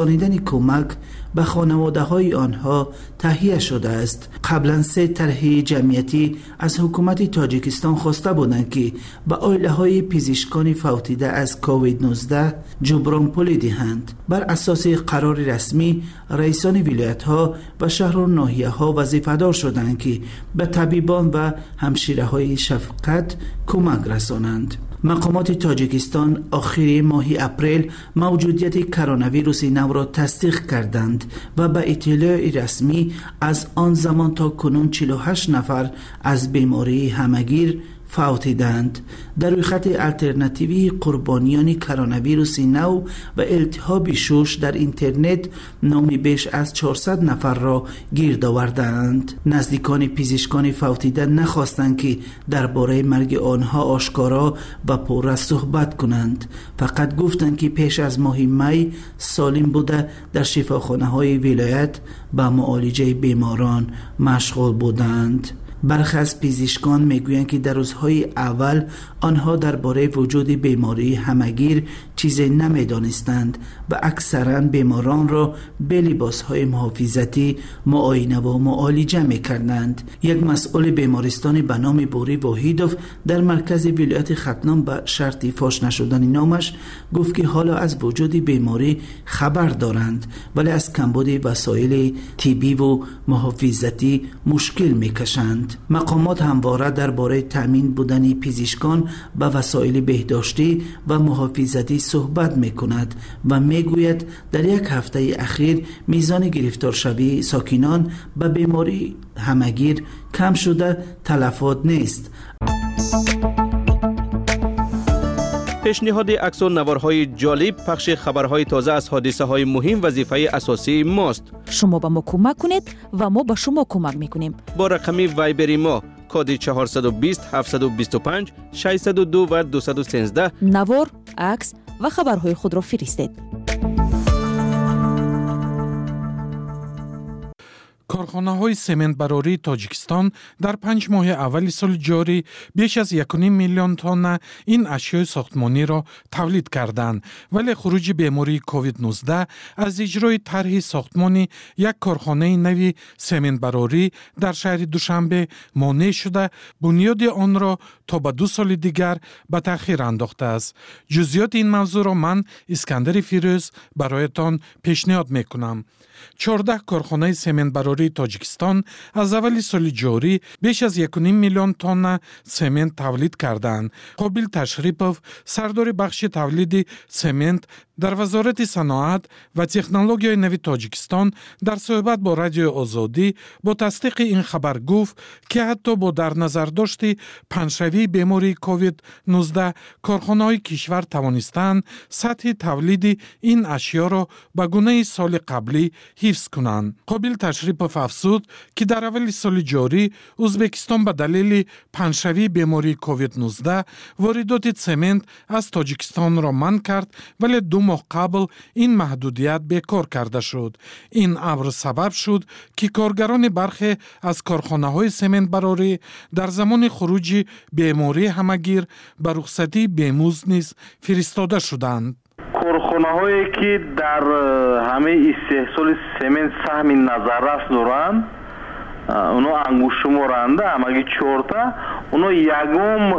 رسانیدن کمک به خانواده های آنها تهیه شده است. قبلا 3 طرح جمعیتی از حکومت تاجیکستان خواسته بودند که به عائله های پزشکان فوتیده از کووید 19 جبران پولی دهند. بر اساس قرار رسمی رئیسان ولایت ها و شهر و ناحیه ها وظیفه‌دار شدند که به طبیبان و همشیره های شفقت کمک رسانند. مقامات تاجیکستان آخر ماه اپریل موجودیت کرونا ویروس نو را تصدیق کردند و به اطلاع رسمی از آن زمان تا کنون 48 نفر از بیماری همگیر فوتیدند. در روی خط الترناتیوی قربانیان کرونا ویروس نو و التهاب شوش در اینترنت نامی بیش از 400 نفر را گرد آوردند. نزدیکان پزشکان فوتیده نخواستند که درباره مرگ آنها آشکارا و پررس صحبت کنند. فقط گفتند که پیش از ماه می سالم بوده در شفاخانه های ولایت به معالجه بیماران مشغول بودند. برخی از پزشکان میگویند که در روزهای اول آنها درباره وجود بیماری همگیر چیزی نمیدانستند و اکثرا بیماران را به لباسهای محافظتی معاینه و معالجه میکردند. یک مسئول بیمارستان به نام بوری واحدوف در مرکز ولایت ختلان به شرط فاش نشدن نامش گفت که حالا از وجود بیماری خبر دارند ولی از کمبود وسایل طبی و محافظتی مشکل میکشند. مقامات همواره درباره تامین بودن پزشکان به وسایل بهداشتی و محافظتی صحبت میکند و میگوید در یک هفته اخیر میزان گرفتار شوی ساکنان به بیماری همگیر کم شده، تلفات نیست. پیشنهاد عکس و نوارهای جالب، پخش خبرهای تازه از حادثه های مهم وظیفه اساسی ماست. شما به ما کمک کنید و ما به شما کمک میکنیم. با رقم وایبری ما کد 420 725 602 و 213 نوار، عکس و خبرهای خود را فرستید. کارخانه‌های سمنت براری تاجیکستان در 5 ماه اول سال جاری بیش از 1.5 میلیون تن این اشیاء ساختمانی را تولید کردند، ولی خروج بیماری کووید 19 از اجرای طرح ساختمانی یک کارخانه نوی سمنت براری در شهر دوشنبه مانع شده بنیاد آن را تا به 2 سال دیگر به تأخیر انداخته است. جزئیات این موضوع را من اسکندر فیروز برایتان پیشنهاد میکنم. 14 کارخانه سمنت براری تاجیکستان از اول سال جاری بیش از 1.5 میلیون تن سمنت تولید کردند. قابل تشریفوف، سردار بخش تولید سمنت در وزارت صنعت و تکنولوژی نوی تاجیکستان در صحبت با رادیو آزادی با تصدیق این خبر گفت که حتی با در نظر داشت پنجشوی بیماری کووید 19 کارخانه‌های کشور توانستند سطح تولید این اشیا را به گونه سال قبلی حفظ کنند. قابل تشریفوف افزود که در اول سال جاری ازبکستان به دلیل پنجشوی بیماری کووید 19 واردات سمنت از تاجیکستان را منع کرد، ولی 2 ماه قبل این محدودیت بیکار کرده شد. این امر سبب شد که کارگران برخی از کارخانه‌های سمنت براری در زمان خروج بیماری همگیر به رخصتی بیمزد نیز فرستاده شدند. کارخانه‌هایی که در همه استحصال سمنت سهم نظررس دارند، اونا انگوش شمارنده همگی 4 تا، اونا یکم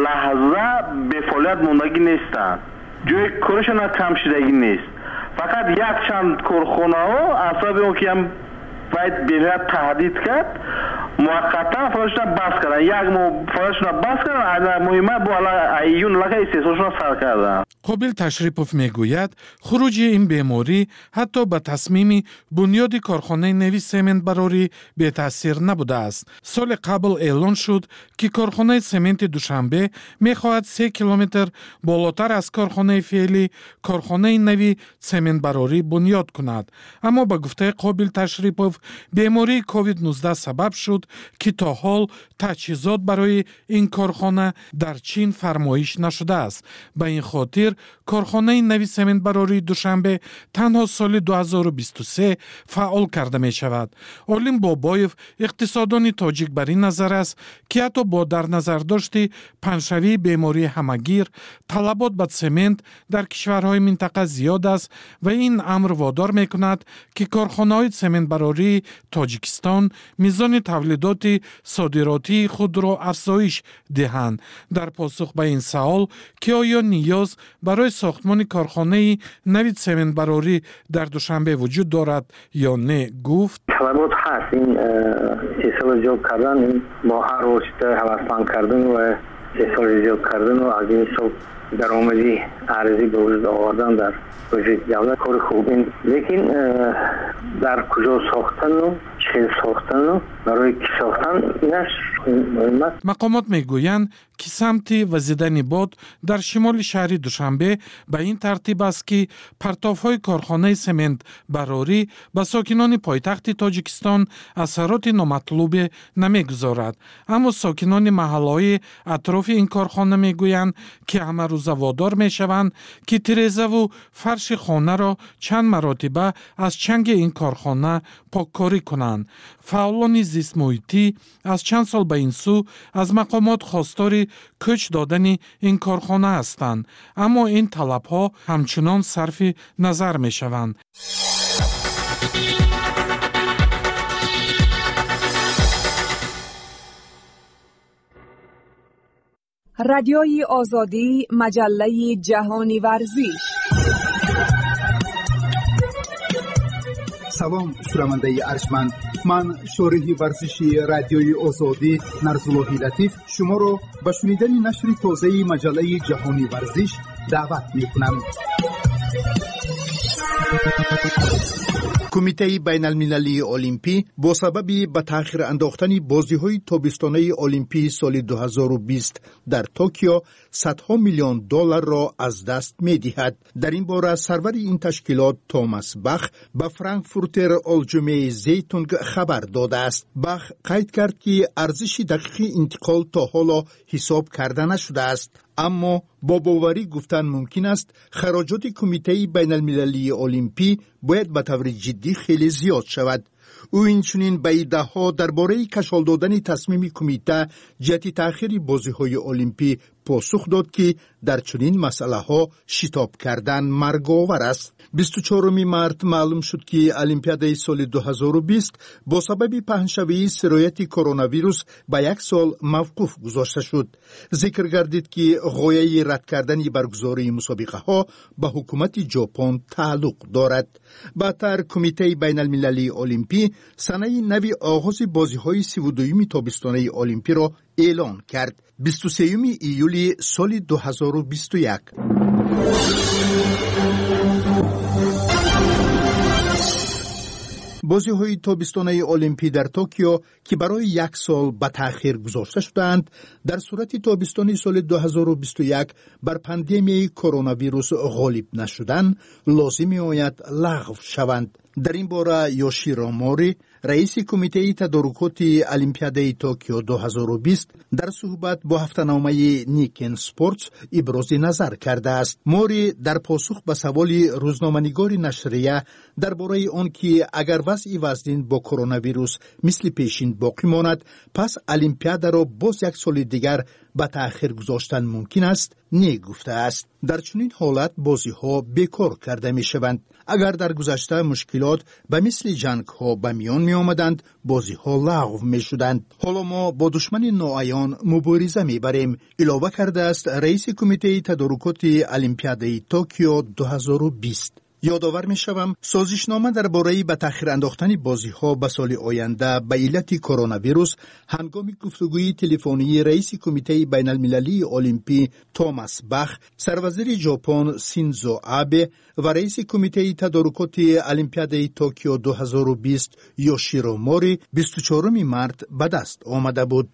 لحظه به فعالیت موندگی نیستند. جای کارشون کم شدگی نیست. فقط یک چند کارخانه ها اصابی اون که هم باید بیرد تهدید کرد موقتا فعالشون بس کردن. یک ماه فعالشون بس کردن، مهمه با ایون لکه استحصالشون سر کردن. قابل تشریفوف میگوید خروج این بیماری حتی به تصمیم بنیاد کارخانه نوی سمنت براری به تاثیر نبوده است. سال قبل اعلان شد که کارخانه سمنت دوشنبه میخواهد 3 کیلومتر بالاتر از کارخانه فعلی کارخانه نوی سمنت براری بنیاد کند. اما به گفته قابل تشریفوف بیماری کووید 19 سبب شد که تا حال تجهیزات برای این کارخانه در چین فرمایش نشده است. به این خاطر کارخانه نوی سمنت براری دوشنبه تنها سال 2023 فعال کرده می شود. علیم بابایف اقتصاددان تاجیک بر این نظر است که حتی با در نظر داشتی پنشوی بیماری همگیر طلبات به سمنت در کشورهای منطقه زیاد است و این امر وادار می کند که کارخانه‌های سمنت براری تاجیکستان میزان تولیدات صادراتی خود را افزایش دهند. در پاسخ به این سوال که آیا نیاز برای ساختمان کارخانه نوی سمنت براری در دوشنبه وجود دارد یا نه گفت طلبات هست. این احسال جاب کردن، این با هر روز هوسمند کردن و احسال جاب کردن و از این صبح درآمدی ارزی به وجود آوردن در وجود دولت کار خوب این، لیکن در کجا ساختن و چه ساختن و برای کی ساختن اینش مهم است. مقامات میگویند که سمت وزیدن باد در شمال شهر دوشنبه به این ترتیب است که پرتاف‌های کارخانه سمنت براری به ساکنان پایتخت تاجیکستان اثرات نامطلوب نمیگذارد. اما ساکنان محله‌های اطراف این کارخانه میگویند که همه روزه وادار میشوند که تریزه و فرش خانه را چند مرتبه از چنگ این کارخانه پاککاری کنند. فعالان زیست محیطی از چند سال به این سو از مقامات خواستار کوچ دادن این کارخانه هستند، اما این طلب‌ها همچنان صرف نظر می‌شوند. رادیوی آزادی، مجله جهانی ورزش. سلام شنونده ارجمند، من شارح ورزشی رادیوی آزادی نرزاللهی لطیف شما را به شنیدن نشر تازه مجله جهانی ورزش دعوت می‌کنم. کمیته بین المللی المپی با سبب به تأخیر انداختن بازی‌های تابستانه المپی سال 2020 در توکیو صدها میلیون دلار را از دست می‌دهد. در این باره سرور این تشکیلات توماس باخ به فرانکفورتر الجمعه زیتونگ خبر داده است. باخ قید کرد که ارزش دقیق انتقال تا حالا حساب کرده نشده است، اما با باوری گفتن ممکن است خراجات کمیته بین المللی المپی باید به طور جدی خیلی زیاد شود. او اینچنین به ایده‌ها درباره کشال دادن تصمیم کمیته جهت تأخیر بازی‌های المپی پاسخ داد که در چنین مسئله‌ها شتاب کردن مرگ‌آور است. 24 مارس معلوم شد که المپیادای سال 2020 با سبب پهنشوی سرایت کرونا ویروس به یک سال موقوف گذاشته شد. ذکر گردید که غایه رد کردن برگزاری مسابقه ها به حکومت ژاپن تعلق دارد. بعدتر کمیته بین المللی المپی سنه نوی آغاز بازی های 32 تابستانه المپی را اعلان کرد. 23 ایولی سال 2021. بازی‌های تابستانه المپی در توکیو که برای یک سال به تأخیر گذاشته شدند، در صورت تابستان سال 2021 بر پاندمی کرونا ویروس غالب نشدن لازم می‌آید لغو شوند. در این باره یوشیرو موری، رئیس کمیته تدارکات المپیادای توکیو 2020 در صحبت با هفته‌نامه نیکن اسپورتس ابراز نظر کرده است. موری در پاسخ به سوال روزنامه‌نگار نشریه درباره آن که اگر وضع وزن با کرونا ویروس مثل پیشین باقی ماند، پس المپیاد را باز یک سال دیگر به تأخیر گذاشتن ممکن است، نگفته است. در چنین حالت بازی‌ها بیکار کرده می‌شوند. اگر در گذشته مشکلات به مثل جنگ‌ها به میان می‌آمدند، بازی‌ها لغو می‌شدند. حالا ما با دشمن ناعیان مبارزه می‌بریم، علاوه کرده است رئیس کمیته تدارکات المپیادای توکیو 2020. یادآور می‌شوم سازشنامه درباره به تأخیر انداختن بازی‌ها به سال آینده به علت کرونا ویروس هنگام گفتگوی تلفنی رئیس کمیته بین المللی المپی توماس باخ، سروزیر ژاپن سینزو آبه و رئیس کمیته تدارکات المپیادای توکیو 2020 یوشیرو موری 24 مارس به دست آمده بود.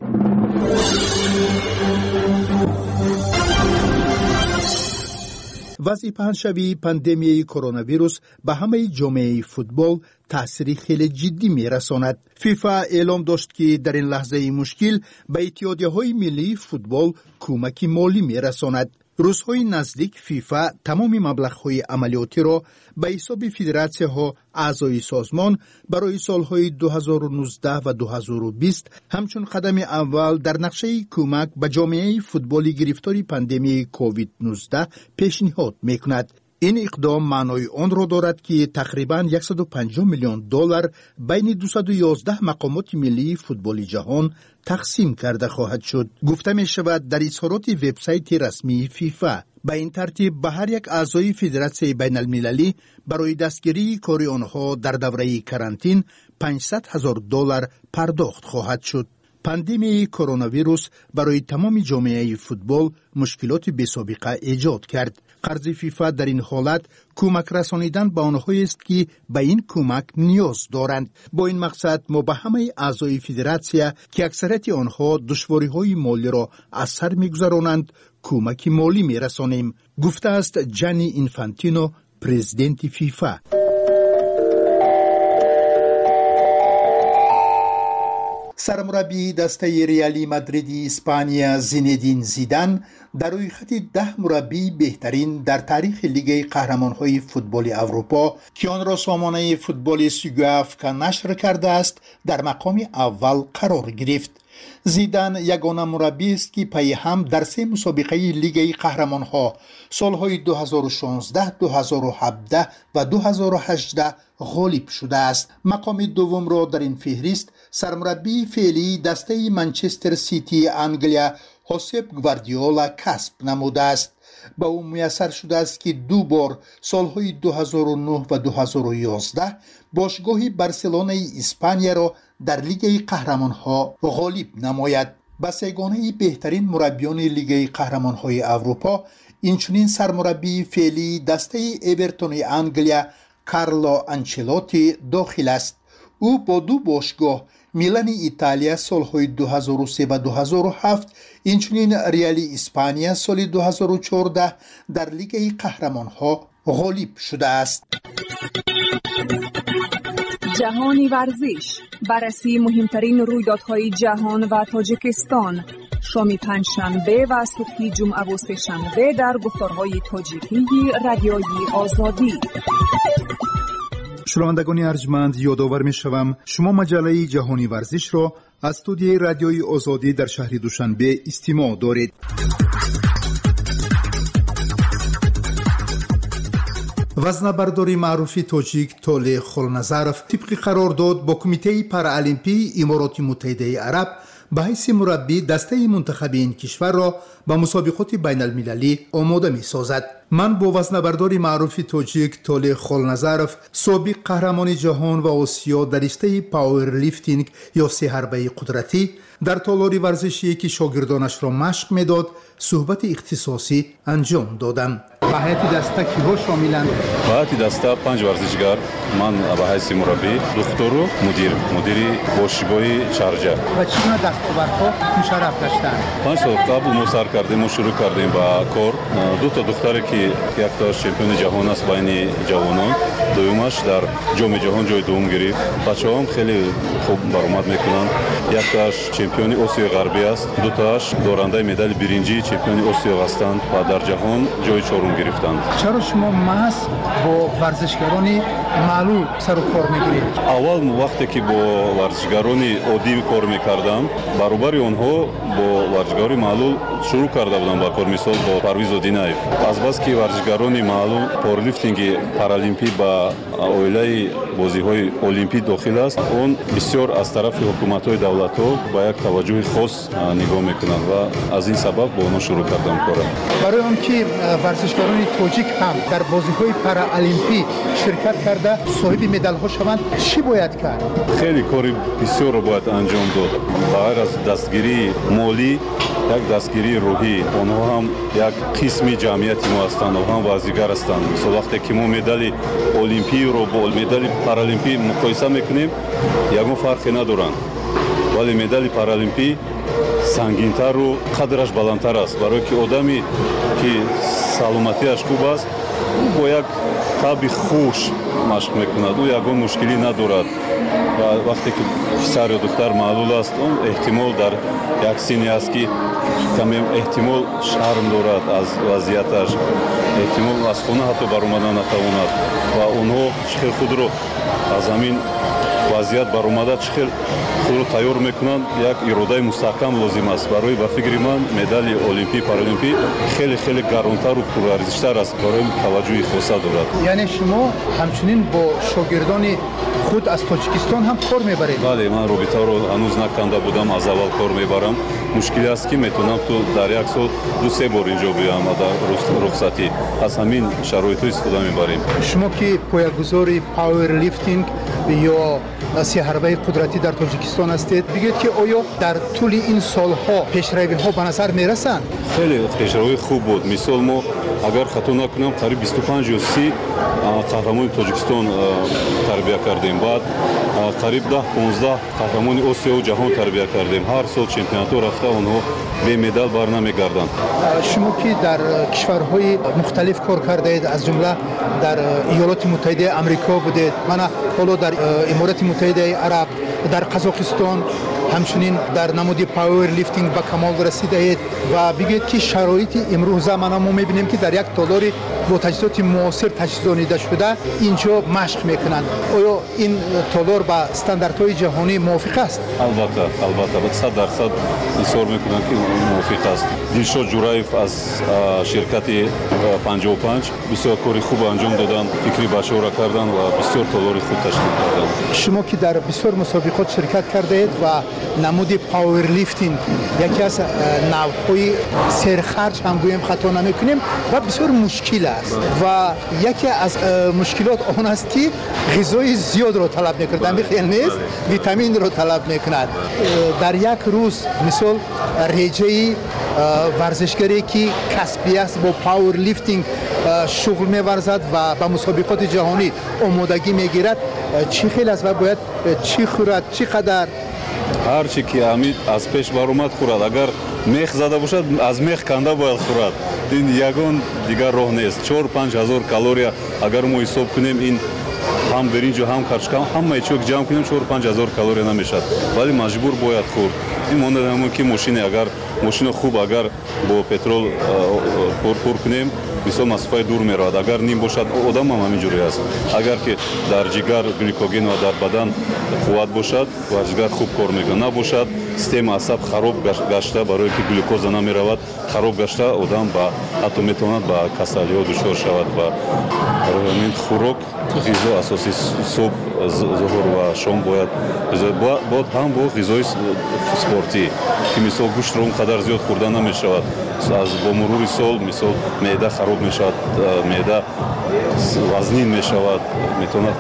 وضع پهنشوی پاندمیای کرونا ویروس به همه جامعه فوتبال تأثیری خیلی جدی میرساند. فیفا اعلام داشت که در این لحظه مشکل به اتحادیه‌های ملی فوتبال کمک مالی میرساند. روزهای نزدیک فیفا تمام مبلغ‌های عملیاتی را به حساب فدراسی‌ها اعضای سازمان برای سالهای 2019 و 2020 همچون قدم اول در نقشه کمک به جامعه فوتبال گرفتار پاندمی کووید 19 پیشنهاد می‌کند. این اقدام معنای آن را دارد که تقریباً 150 میلیون دلار بین 211 مقامات ملی فوتبال جهان تقسیم کرده خواهد شد. گفته می شود در اظهارات وبسایت رسمی فیفا. به این ترتیب به هر یک اعضای فدراسیون بین المللی برای دستگیری کار آنها در دوره کرانتین 500,000 دلار پرداخت خواهد شد. پاندمی کرونا ویروس برای تمام جامعه فوتبال مشکلات بی‌سابقه ایجاد کرد. قرض فیفا در این حالت کمک رسانیدن به آنهایی است که به این کمک نیاز دارند. با این مقصد ما به همه اعضای فدراسیون که اکثریت آنها دشواری‌های مالی را از سر می‌گذرانند کمک مالی می‌رسانیم، گفته است جانی اینفانتینو، پرزیدنت فیفا. سرمربی دسته ریالی مادرید اسپانیا زینedین زیدان در روی خط 10 مربی بهترین در تاریخ لیگ قهرمان‌های فوتبال اروپا که آن را سامانه فوتبال سیگافکا نشر کرده است در مقام اول قرار گرفت. زیدان یگانه مربی است که پی هم در 3 مسابقه لیگ قهرمان‌ها سالهای 2016، 2017 و 2018 غالب شده است. مقام دوم را در این فهرست سرمربی فعلی دسته منچستر سیتی انگلیا هوسپ گواردیولا کسب نموده است. با او میسر شده است که 2 بار سالهای 2009 و 2011 باشگاه بارسلونای اسپانیا را در لیگ قهرمان‌ها غالب نماید. با سگانه بهترین مربیان لیگ قهرمان‌های اروپا اینچنین سرمربی فعلی دسته اورتون انگلیا کارلو آنچلوتی داخل است. او با 2 باشگاه میلان ایتالیا سالهای 2003 و 2007 اینچنین ریال اسپانیا سال 2014 در لیگ قهرمان‌ها غالب شده است. جهانی ورزش، بررسی مهمترین رویدادهای جهان و تاجیکستان، شام پنجشنبه و صبح جمعه و سه‌شنبه در گفتارهای تاجیکی رادیوی آزادی. شنوندگان ارجمند، یادآور می‌شوم شما مجله جهانی ورزش را از استودیوی رادیوی آزادی در شهر دوشنبه استماع دارید. وزنه‌بردار معروف تاجیک توله خلنظرف طبق قرارداد با کمیته پارالمپی امارات متحده عرب به حیث مربی دسته منتخب این کشور را به مسابقات بین المللی آماده می سازد. من با وزنه‌بردار معروف تاجیک توله خلنظرف سابق قهرمان جهان و آسیا در رشته پاور لیفتینگ یا 3 حربه قدرتی در تالار ورزشی که شاگردانش را مشق میداد صحبت اختصاصی انجام دادم. به هیئت دسته کیها شاملند؟ به هیئت دسته 5 ورزشگر، من به حیث مربی، دکتر و مدیر باشگاه شارجه. و چگونه دستاوردها مشرف داشتند؟ 5 سال قبل ما سر کردیم، ما شروع کردیم با کار. 2 تا دختری که یک تا چمپیون جهان است بین جوانان، دومش در جام جهان جای دوم گرفت. بچه‌ها هم خیلی خوب برآمد میکنند. یک تاش چمپیون آسیا غربی است، 2 تاش دارنده مدال برنجی چمپیون آسیا هستند و در جهان جای 4 گرفتند. چرا شما محض با ورزشگران معلول سر و کار میگیرید؟ اول وقتی که با ورزشگران عادی کار میکردم، برابر آنها با ورزشگران معلول شروع کرده بودم با کار. مثال با پرویز ودیناєв. از بس که ورزشگران معلول پاورلیفتینگ پارالمپی با اویلای بازی‌های المپی داخل است، اون بسیار از طرف حکومت‌های دولت‌ها با یک توجه خاص نگاه میکنند و از این سبب با اونها شروع کردم کارم. برای آنکه ورزشکاران تاجیک هم در بازی‌های پارالمپی شرکت کرده صاحب مدال‌ها شوند، چی باید کرد؟ خیلی کاری بسیار باید انجام داد. بغیر از دستگیری مالی، یک دستگیری روحی. آنها هم یک قسمی جمعیت ما هستند و هم ورزشگر هستند. مثلا وقتی که ما مدال المپی رو با مدال پارالمپی مقایسه میکنیم، یگان فرقی ندارند. ولی مدال پارالمپی سنگین‌تر و قدرش بلندتر است، برای که آدمی که саломатиаш хуб аст, бо як таби хуш машқ мекунад, ӯ ягон мушкилӣ надорад. ва вақте ки писар ё духтар маълул аст, он эҳтимол дар як синне аст ки камем эҳтимол шарм дорад аз вазъияташ, эҳтимол аз хона ҳатто баромадан натавонад ва онҳо чӣ хел худро аз ҳамин вазъият баромада чӣ хел худро тайёр мекунанд. Як иродаи мустаҳкам лозим аст. Барои ба фикри ман медали олимпӣ паралимпӣ хеле гаронтару пурарзиштар аст, барои таваҷҷӯҳи хоса дорад. яъне шумо ҳамчунин бо шогирдони худ аз тоҷикистон ҳам кор мебаред? бале, ман робитаро ҳанӯз наканда будам, аз аввал кор мебарам. мушкиле аст ки метавонам то дар як сол 2-3 бор инҷо биям дар рухсатӣ. аз ҳамин шароитҳо истифода мебарем. шумо ки поягузори пауэрлифтинг ё сеҳарбаи қудратӣ дар тоҷикистон ҳастед, бигӯед ки оё дар тӯли ин солҳо пешравиҳо ба назар мерасанд? хеле пешравии хуб буд. мисол мо агар хато накунам қариб 25 ё 30 қаҳрамони тоҷикистон тарбия кардем. баъд қариб 10-15 қаҳрамони осиёву ҷаҳон тарбия кардем. ҳар сол чемпионатҳо рафта онҳо бемедал барнамегарданд. шумо ки дар кишварҳои мухталиф кор кардаед, аз ҷумла дар иёлоти муттаҳидаи амрико будед, мана ҳоло дар иморати муттаҳидаи араб, дар қазоқистон, ҳамчунин дар намуди пауэрлифтинг ба камол расидаед ва бигӯед ки шароити имрӯза мана мо мебинем ки дар як толори бо таҷҳизоти муосир таҷҳизонида шуда инҷо машқ мекунанд. оё ин толор ба стандартҳои ҷаҳонӣ мувофиқ аст? албатта 100% изҳор мекунам ки мувофиқ аст. дилшод ҷураев аз ширкати 55 бисёр кори хуб анҷом доданд, фикри бачаҳоро карданд ва бисёр толори худ ташкил карданд. шумо ки дар бисёр мусобиқот ширкат кардаед ва намуди пауэрлифтинг яке аз навъҳои серхарҷ ҳам гӯем хато намекунем ва бисёр мушкил аст ва яке аз мушкилот он аст ки ғизои зиёдро талаб мекунад, амихел нест, витаминро талаб мекунад. дар як рӯз мисол реҷаи варзишгаре ки касбӣ аст бо пауэрлифтинг шуғл меварзад ва ба мусобиқоти ҷаҳонӣ омодагӣ мегирад, чӣ хел аст ва бояд чӣ хӯрад, чӣ қадар? ҳар чӣ ки ҳамид аз пеш баромад хӯрад. агар мех зада бошад, аз мех канда бояд хӯрад. ин ягон дигар роҳ нест. 4-5 ҳазор калория агар мо ҳисоб кунем, ин ҳам биринҷу ҳам карчка ҳамаи чиро ки ҷамъ кунем 4-5 ҳазор калория намешад, вале маҷбур бояд хӯрд. ин монад ҳамон ки мошине, агар мошина хуб агар бо петрол пур кунем, мисол масофаи дур меравад. агар ним бошад, одам ҳам ҳамин ҷуре аст. агар ки дар ҷигар гликоген ва дар бадан қувват бошад ва ҷигар хуб кор мекунад, набошад системаи асаб хароб гашта, барое ки глюкоза намеравад, хароб гашта одам ҳатто метавонад ба касалиҳо дучор шавад. ва барои ҳамин хӯрок, ғизо асоси субҳ, зуҳур ва шом бояд ҳам бо ғизои спортӣ, ки мисол гӯштро он қадар зиёд хӯрда намешавад. аз бо мурури сол мисол меъда хароб мешавад, меъда вазнин мешавад, метавонад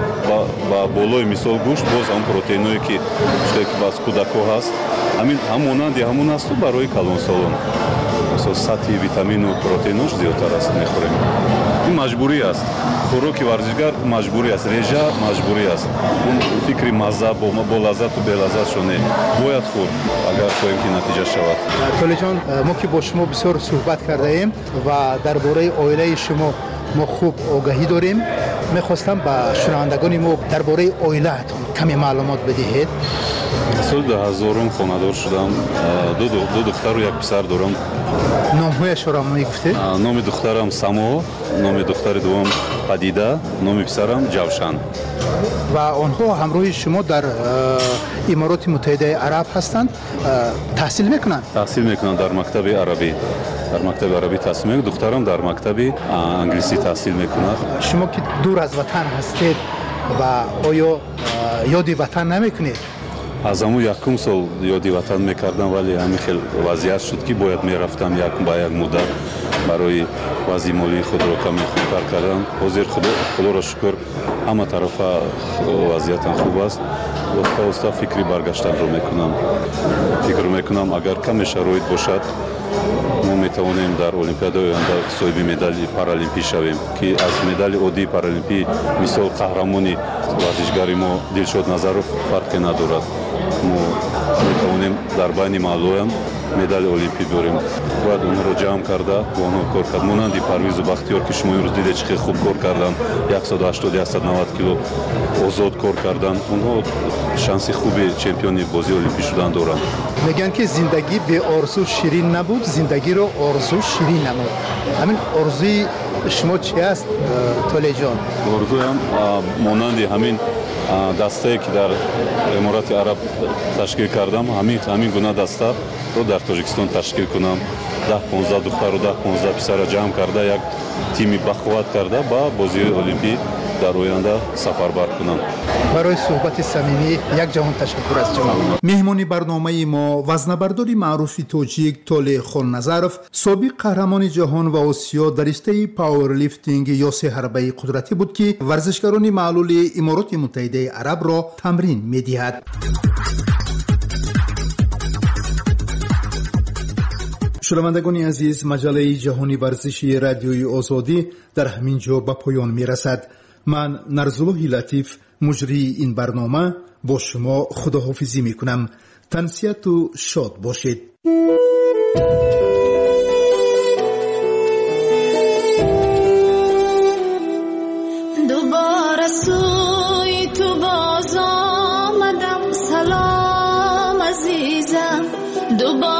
ба болои мисол гӯшт боз ҳам протеиное ки баз кӯдакҳо ҳаст, ҳамонанди ҳамон асту барои калонсолон. мисол сатҳи витамину протеинош зиёдтар аст мехӯрем. ин маҷбурӣ аст. хӯроки варзишгар маҷбурӣ аст, реҷа маҷбурӣ аст. он фикри мазза бо лаззату белаззатшо не, бояд хӯрд агар хоҳем ки натиҷа шавад. толиҷон, мо ки бо шумо бисёр суҳбат кардаем ва дар бораи оилаи шумо мо хуб огаҳӣ дорем. мехостам ба шунавандагони мо дар бораи оилаатон каме маълумот бидиҳед. соли 2000 хонадор шудам. ду духтару як писар дорам. номҳояшро мегуфтед? номи духтарам Само, номи духтари дуввам Падида, номи писарам Ҷавшан. ва онҳо ҳамроҳи шумо дар имороти муттаҳидаи араб ҳастанд, таҳсил мекунанд? таҳсил мекунанд дар мактаби арабӣ. дар мактаби арабӣ таҳсил мекунад. духтарам дар мактаби англисӣ таҳсил мекунад. шумо ки дур аз ватан ҳастед ва оё ёди ватан намекунед? аз ҳамун якум сол ёди ватан мекардам, вале ҳамин хел вазъият шуд ки бояд мерафтам ба як муддат барои вазъи молии худро каме хубтар кардан. ҳозир худоро шукр ҳама тарафа вазъиятам хуб аст. оста фикри баргаштанро мекунам. фикр мекунам агар каме шароит бошад, мо метавонем дар олимпиадаи оянда соҳиби медали паралимпӣ шавем, ки аз медали оддии паралимпӣ мисол қаҳрамони варзишгари мо Дилшод Назаров фарқе надорад. мо метавонем дар байни маълуям медали олимпӣ биёрем. бояд онҳоро ҷамъ карда бо онҳо кор кард. монанди Парвизу Бахтиёр ки шумо имрӯз диде чӣ хел хуб кор кардан, 180-190 кило озод кор кардан. онҳо шанси хуби чемпиони бозии олимпӣ шудан доранд. мегӯянд ки зиндагӣ беорзу ширин набуд, зиндагиро орзу ширин намуд. ҳамин орзуи шумо чи аст толеҷон? орзуям монанди ҳамин дастае ки дар эморати араб ташкил кардам, ҳамин гуна дастаро дар тоҷикистон ташкил кунам. 10-15 духтару 10-15 писара ҷамъ карда як тими бақувват карда ба бозиҳои олимпӣ дар оянда сафарбар кунам. барои суҳбати самимӣ якҷаҳон ташаккур аз шумо. меҳмони барномаи мо вазнабардори маъруфи тоҷик Толеъ Хонназаров, собиқ қаҳрамони ҷаҳон ва Осиё дар ристаи пауэрлифтинг ёсе ҳарбаи қудратӣ буд ки варзишгарони маълули Имороти Муттаҳидаи Арабро тамрин медиҳад. шунавандагони азиз, маҷалаи ҷаҳони варзиши радиои озодӣ дар ҳамин ҷо ба поён мерасад. ман Нарзуллоҳи Латиф, муҷрии ин барнома, бо шумо худоҳофизӣ мекунам. тансияту шод бошед. дубора сӯи ту боз омадам, салом азизам.